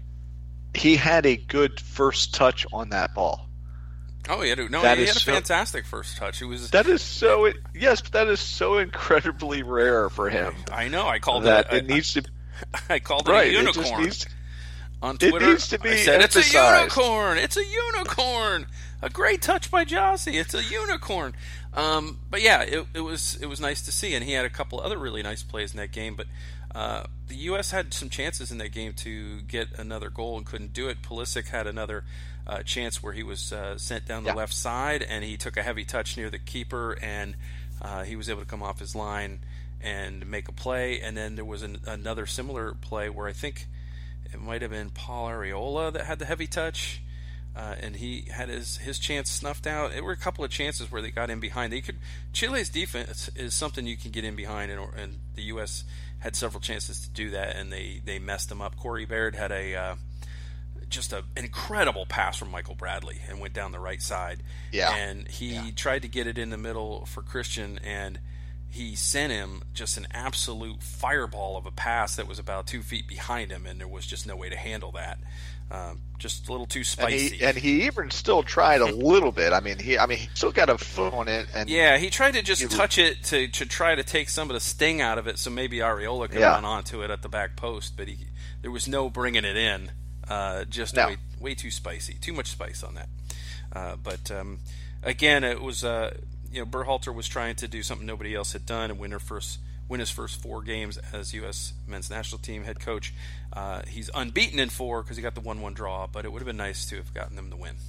He had a good first touch on that ball. Oh, he had a, no, that he had a so, fantastic first touch. It was that is so yes, that is so incredibly rare for him. I know. I called that it. It I, needs to. I called it right, a unicorn. It just needs, on Twitter, it needs to be I said emphasized. It's a unicorn. It's a unicorn. A great touch by Jossie. It's a unicorn. Um, but yeah, it, it was it was nice to see, and he had a couple other really nice plays in that game. But uh, the U S had some chances in that game to get another goal and couldn't do it. Pulisic had another uh, chance where he was uh, sent down the yeah. left side, and he took a heavy touch near the keeper, and uh, he was able to come off his line and make a play. And then there was an, another similar play where I think it might have been Paul Arriola that had the heavy touch. Uh, and he had his, his chance snuffed out. There were a couple of chances where they got in behind. They could Chile's defense is something you can get in behind, and, and the U S had several chances to do that, and they, they messed them up. Corey Baird had a uh, just a, an incredible pass from Michael Bradley and went down the right side. Yeah, and he yeah. tried to get it in the middle for Christian, and he sent him just an absolute fireball of a pass that was about two feet behind him, and there was just no way to handle that. Um, just a little too spicy. And he, and he even still tried a little bit. I mean, he I mean, he still got a foot on it. And yeah, he tried to just he, touch it to, to try to take some of the sting out of it, so maybe Arriola could yeah. run onto it at the back post. But he, there was no bringing it in. Uh, just no. way, way too spicy. Too much spice on that. Uh, but um, again, it was uh, you know Berhalter was trying to do something nobody else had done and win her first. win his first four games as U S men's national team head coach. Uh, he's unbeaten in four because he got the one one draw, but it would have been nice to have gotten them to win.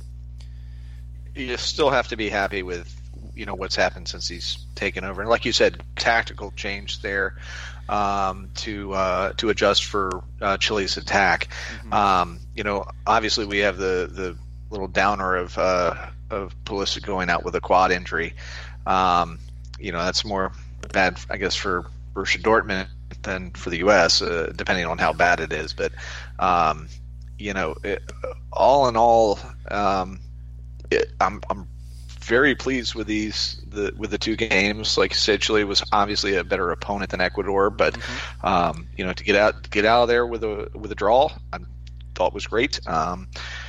You still have to be happy with you know what's happened since he's taken over, and like you said, tactical change there um, to uh, to adjust for uh, Chile's attack. Mm-hmm. Um, you know, obviously we have the the little downer of uh, of Pulisic going out with a quad injury. Um, you know, that's more bad, I guess, for Borussia Dortmund than for the U S, uh, depending on how bad it is. But, um, you know, it, all in all, um, it, I'm I'm very pleased with these the with the two games. Like you said, Chile was obviously a better opponent than Ecuador, but mm-hmm. um, you know, to get out get out of there with a with a draw, I thought was great. Um,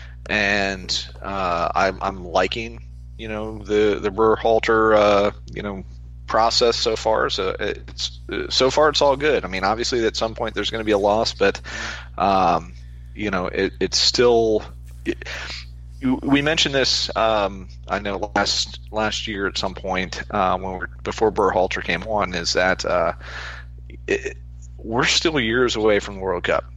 and uh, I'm I'm liking you know the the Berhalter uh, you know. process so far. So it's so far it's all good. I mean, obviously at some point there's going to be a loss, but um, you know it, it's still. It, we mentioned this. Um, I know last last year at some point uh, when we're, before Berhalter came on, is that uh, it, we're still years away from the World Cup,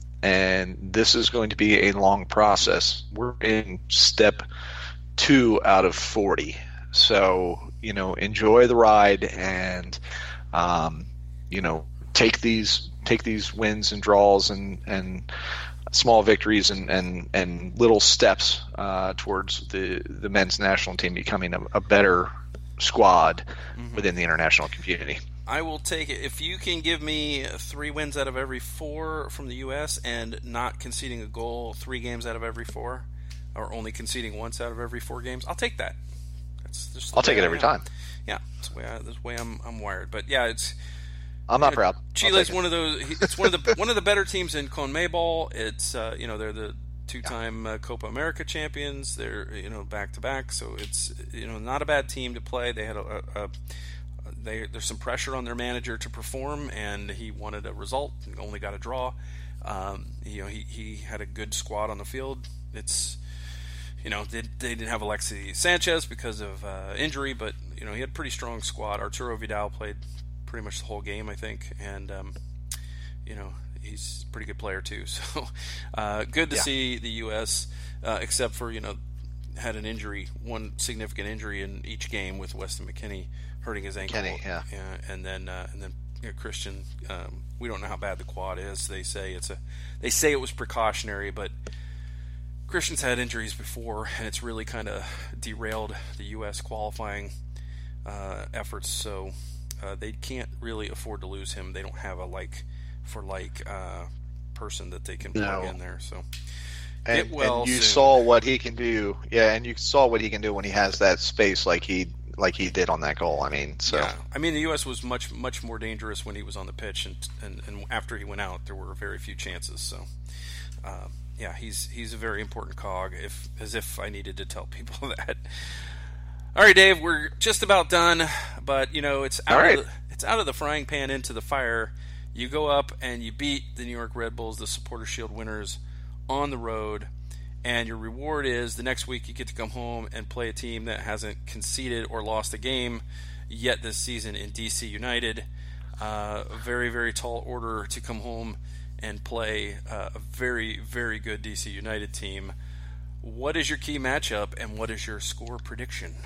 and this is going to be a long process. We're in step two out of forty. So, you know, enjoy the ride and, um, you know, take these take these wins and draws and, and small victories and, and, and little steps uh, towards the, the men's national team becoming a, a better squad mm-hmm. within the international community. I will take it. If you can give me three wins out of every four from the U S and not conceding a goal three games out of every four, or only conceding once out of every four games, I'll take that. I'll take it every time. Yeah, that's the way, I, that's the way I'm, I'm wired. But yeah, it's. I'm not proud. Chile's one of those. It's one of the one of the better teams in CONMEBOL. It's uh, you know they're the two-time uh, Copa America champions. They're you know back to back, so it's you know not a bad team to play. They had a, a, a they there's some pressure on their manager to perform, and he wanted a result and only got a draw. Um, you know he he had a good squad on the field. It's. you know, they, they didn't have Alexis Sanchez because of uh, injury, but, you know, he had a pretty strong squad. Arturo Vidal played pretty much the whole game, I think, and, um, you know, he's a pretty good player too. So uh, good to yeah. see the U S, uh, except for, you know, had an injury, one significant injury in each game with Weston McKennie hurting his ankle. McKennie, yeah. yeah. And then, uh, and then you know, Christian, um, we don't know how bad the quad is. They say it's a, they say it was precautionary, but Christian's had injuries before, and it's really kind of derailed the U S qualifying uh, efforts. So uh, they can't really afford to lose him. They don't have a like for like uh, person that they can plug no. in there. So. And, well and you soon. saw what he can do, yeah. And you saw what he can do when he has that space, like he like he did on that goal. I mean, so yeah. I mean, the U S was much much more dangerous when he was on the pitch, and and, and after he went out, there were very few chances. So, uh, yeah, he's he's a very important cog. If as if I needed to tell people that. All right, Dave, we're just about done, but you know it's out right. of the, it's out of the frying pan into the fire. You go up and you beat the New York Red Bulls, the Supporters Shield winners, on the road, and your reward is the next week you get to come home and play a team that hasn't conceded or lost a game yet this season in D C United. Uh, a very, very tall order to come home and play uh, a very, very good D C United team. What is your key matchup, and what is your score prediction?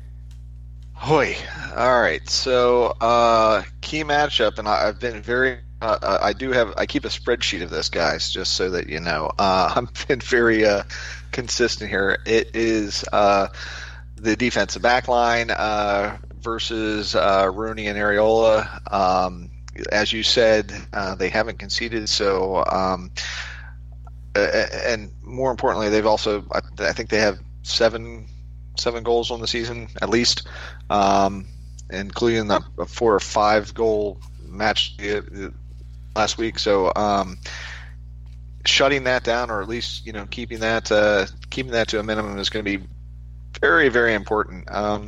Hoy. All right. So, uh, key matchup, and I, I've been very. Uh, I do have. I keep a spreadsheet of this, guys, just so that you know. Uh, I've been very uh, consistent here. It is uh, the defensive back line uh, versus uh, Rooney and Areola. Um, as you said, uh, they haven't conceded, so um, uh, and more importantly, they've also. I, I think they have seven seven goals on the season at least, um, including the four or five goal match last week. So um, shutting that down, or at least you know keeping that uh, keeping that to a minimum, is going to be very, very important. Um,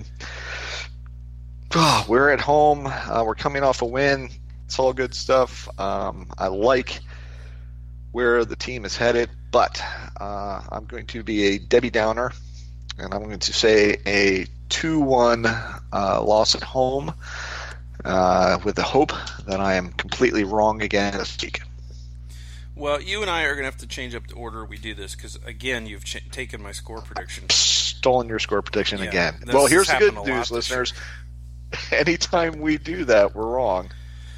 oh, we're at home. Uh, we're coming off a win. It's all good stuff. Um, I like where the team is headed, but uh, I'm going to be a Debbie Downer, and I'm going to say a two one uh, loss at home. Uh, with the hope that I am completely wrong again this week. Well, you and I are going to have to change up the order we do this, because, again, you've ch- taken my score prediction. Stolen your score prediction yeah, again. This, well, here's this the good news, news, listeners. Anytime we do that, we're wrong.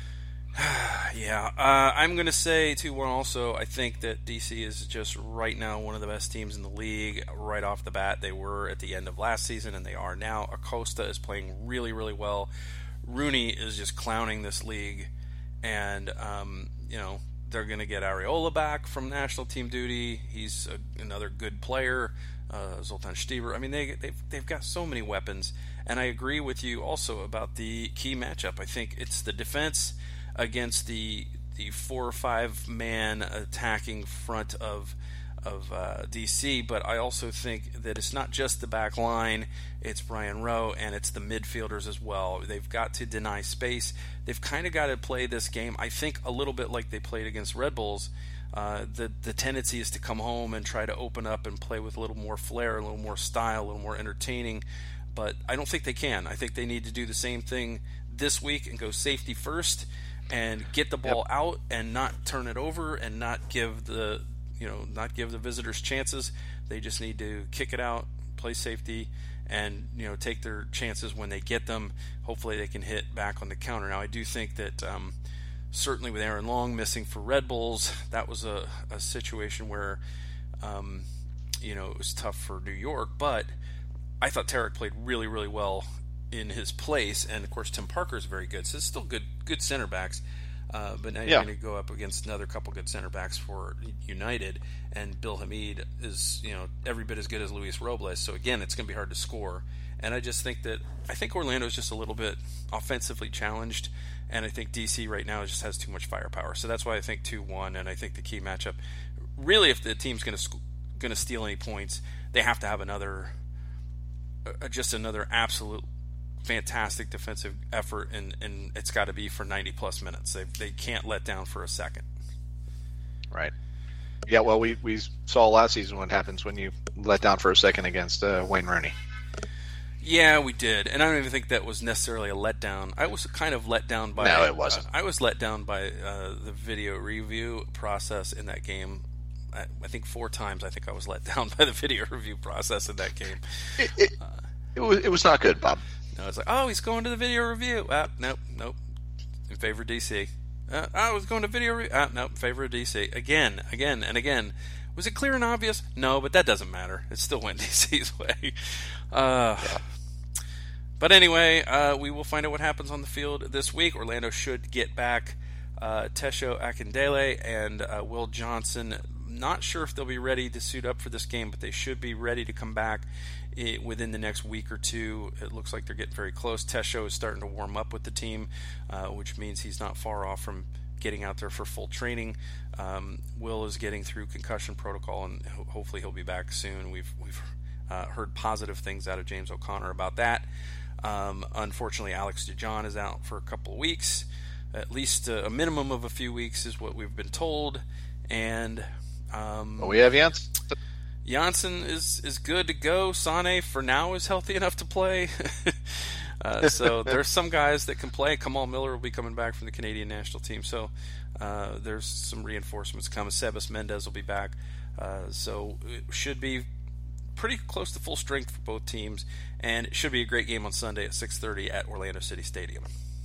yeah, uh, I'm going to say two one also. I think that D C is just right now one of the best teams in the league right off the bat. They were at the end of last season, and they are now. Acosta is playing really, really well. Rooney is just clowning this league, and um, you know they're going to get Areola back from national team duty. He's a, another good player. Uh, Zoltan Stieber. I mean, they they've they've got so many weapons, and I agree with you also about the key matchup. I think it's the defense against the the four or five man attacking front of of uh, D C, but I also think that it's not just the back line, it's Brian Rowe, and it's the midfielders as well. They've got to deny space. They've kind of got to play this game, I think, a little bit like they played against Red Bulls. Uh, the, the tendency is to come home and try to open up and play with a little more flair, a little more style, a little more entertaining, but I don't think they can. I think they need to do the same thing this week and go safety first and get the ball yep. out and not turn it over and not give the you know, not give the visitors chances. They just need to kick it out, play safety, and, you know, take their chances when they get them. Hopefully they can hit back on the counter. Now, I do think that um, certainly with Aaron Long missing for Red Bulls, that was a, a situation where, um, you know, it was tough for New York. But I thought Tarek played really, really well in his place. And, of course, Tim Parker is very good. So it's still good, good center backs. Uh, but now you're yeah. going to go up against another couple good center backs for United, and Bill Hamid is, you know, every bit as good as Luis Robles. So again, it's going to be hard to score. And I just think that I think Orlando is just a little bit offensively challenged, and I think D C right now just has too much firepower. So that's why I think two one. And I think the key matchup, really, if the team's going to sc- going to steal any points, they have to have another, uh, just another absolute fantastic defensive effort, and, and it's got to be for ninety plus minutes. They they can't let down for a second. Right. Yeah, well, we, we saw last season what happens when you let down for a second against uh, Wayne Rooney. Yeah, we did, and I don't even think that was necessarily a letdown. I was kind of let down by. No, it wasn't. Uh, I was let down by uh, the video review process in that game. I, I think four times. I think I was let down by the video review process in that game. It, it, uh, it was it was not good, Bob. No, it's like, oh, he's going to the video review. Ah, nope, nope. In favor of D C. Uh, I was going to video review. Ah, nope, in favor of D C. Again, again, and again. Was it clear and obvious? No, but that doesn't matter. It still went D C's way. Uh, yeah. But anyway, uh, we will find out what happens on the field this week. Orlando should get back uh, Tesho Akindele and uh, Will Johnson. Not sure if they'll be ready to suit up for this game, but they should be ready to come back within the next week or two. It looks like they're getting very close. Tesho is starting to warm up with the team, uh, which means he's not far off from getting out there for full training. Um, Will is getting through concussion protocol, and ho- hopefully he'll be back soon. We've we've uh, heard positive things out of James O'Connor about that. Um, unfortunately, Alex DeJohn is out for a couple of weeks. At least uh, a minimum of a few weeks is what we've been told. And um, well, we have Janssen. Janssen is, is good to go. Sane, for now, is healthy enough to play. uh, so there's some guys that can play. Kamal Miller will be coming back from the Canadian national team. So uh, there's some reinforcements coming. Sebas Mendez will be back. Uh, so it should be pretty close to full strength for both teams, and it should be a great game on Sunday at six thirty at Orlando City Stadium.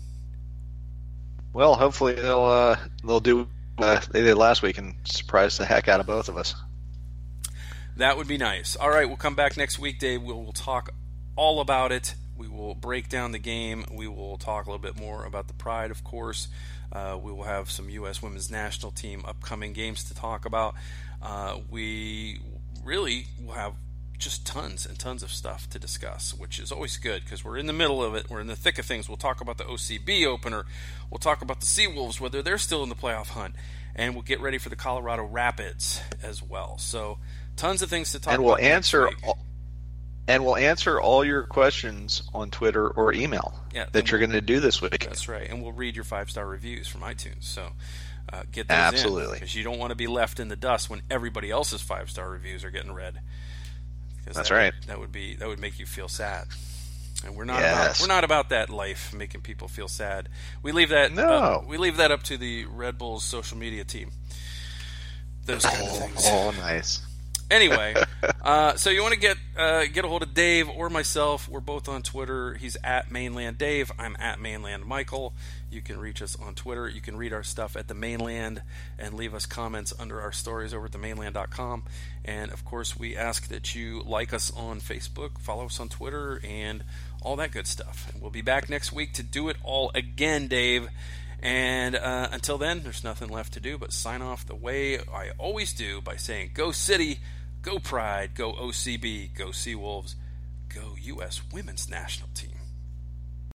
Well, hopefully they'll uh, they'll do uh, they did last week and surprise the heck out of both of us. That would be nice. All right, we'll come back next week, Dave. We'll, we'll talk all about it. We will break down the game. We will talk a little bit more about the Pride, of course. Uh, we will have some U S Women's National Team upcoming games to talk about. Uh, we really will have just tons and tons of stuff to discuss, which is always good because we're in the middle of it. We're in the thick of things. We'll talk about the O C B opener. We'll talk about the Seawolves, whether they're still in the playoff hunt. And we'll get ready for the Colorado Rapids as well. So tons of things to talk and we'll about. Answer all, and we'll answer all your questions on Twitter or email yeah, that you're going to do this week. That's right. And we'll read your five-star reviews from iTunes. So uh, get those Absolutely. Because you don't want to be left in the dust when everybody else's five-star reviews are getting read. That's that right. Would, that would be that would make you feel sad, and we're not yes. about, we're not about that life, making people feel sad. We leave that no. uh, we leave that up to the Red Bulls social media team. Those kind oh, of things. Oh, nice. Anyway, uh, so you want to get uh, get a hold of Dave or myself? We're both on Twitter. He's at Mainland Dave. I'm at Mainland Michael. You can reach us on Twitter. You can read our stuff at the Mainland and leave us comments under our stories over at the mainland dot com. And of course, we ask that you like us on Facebook, follow us on Twitter, and all that good stuff. And we'll be back next week to do it all again, Dave. And uh, until then, there's nothing left to do but sign off the way I always do by saying, Go City, Go Pride, Go O C B, Go Seawolves, Go U S Women's National Team.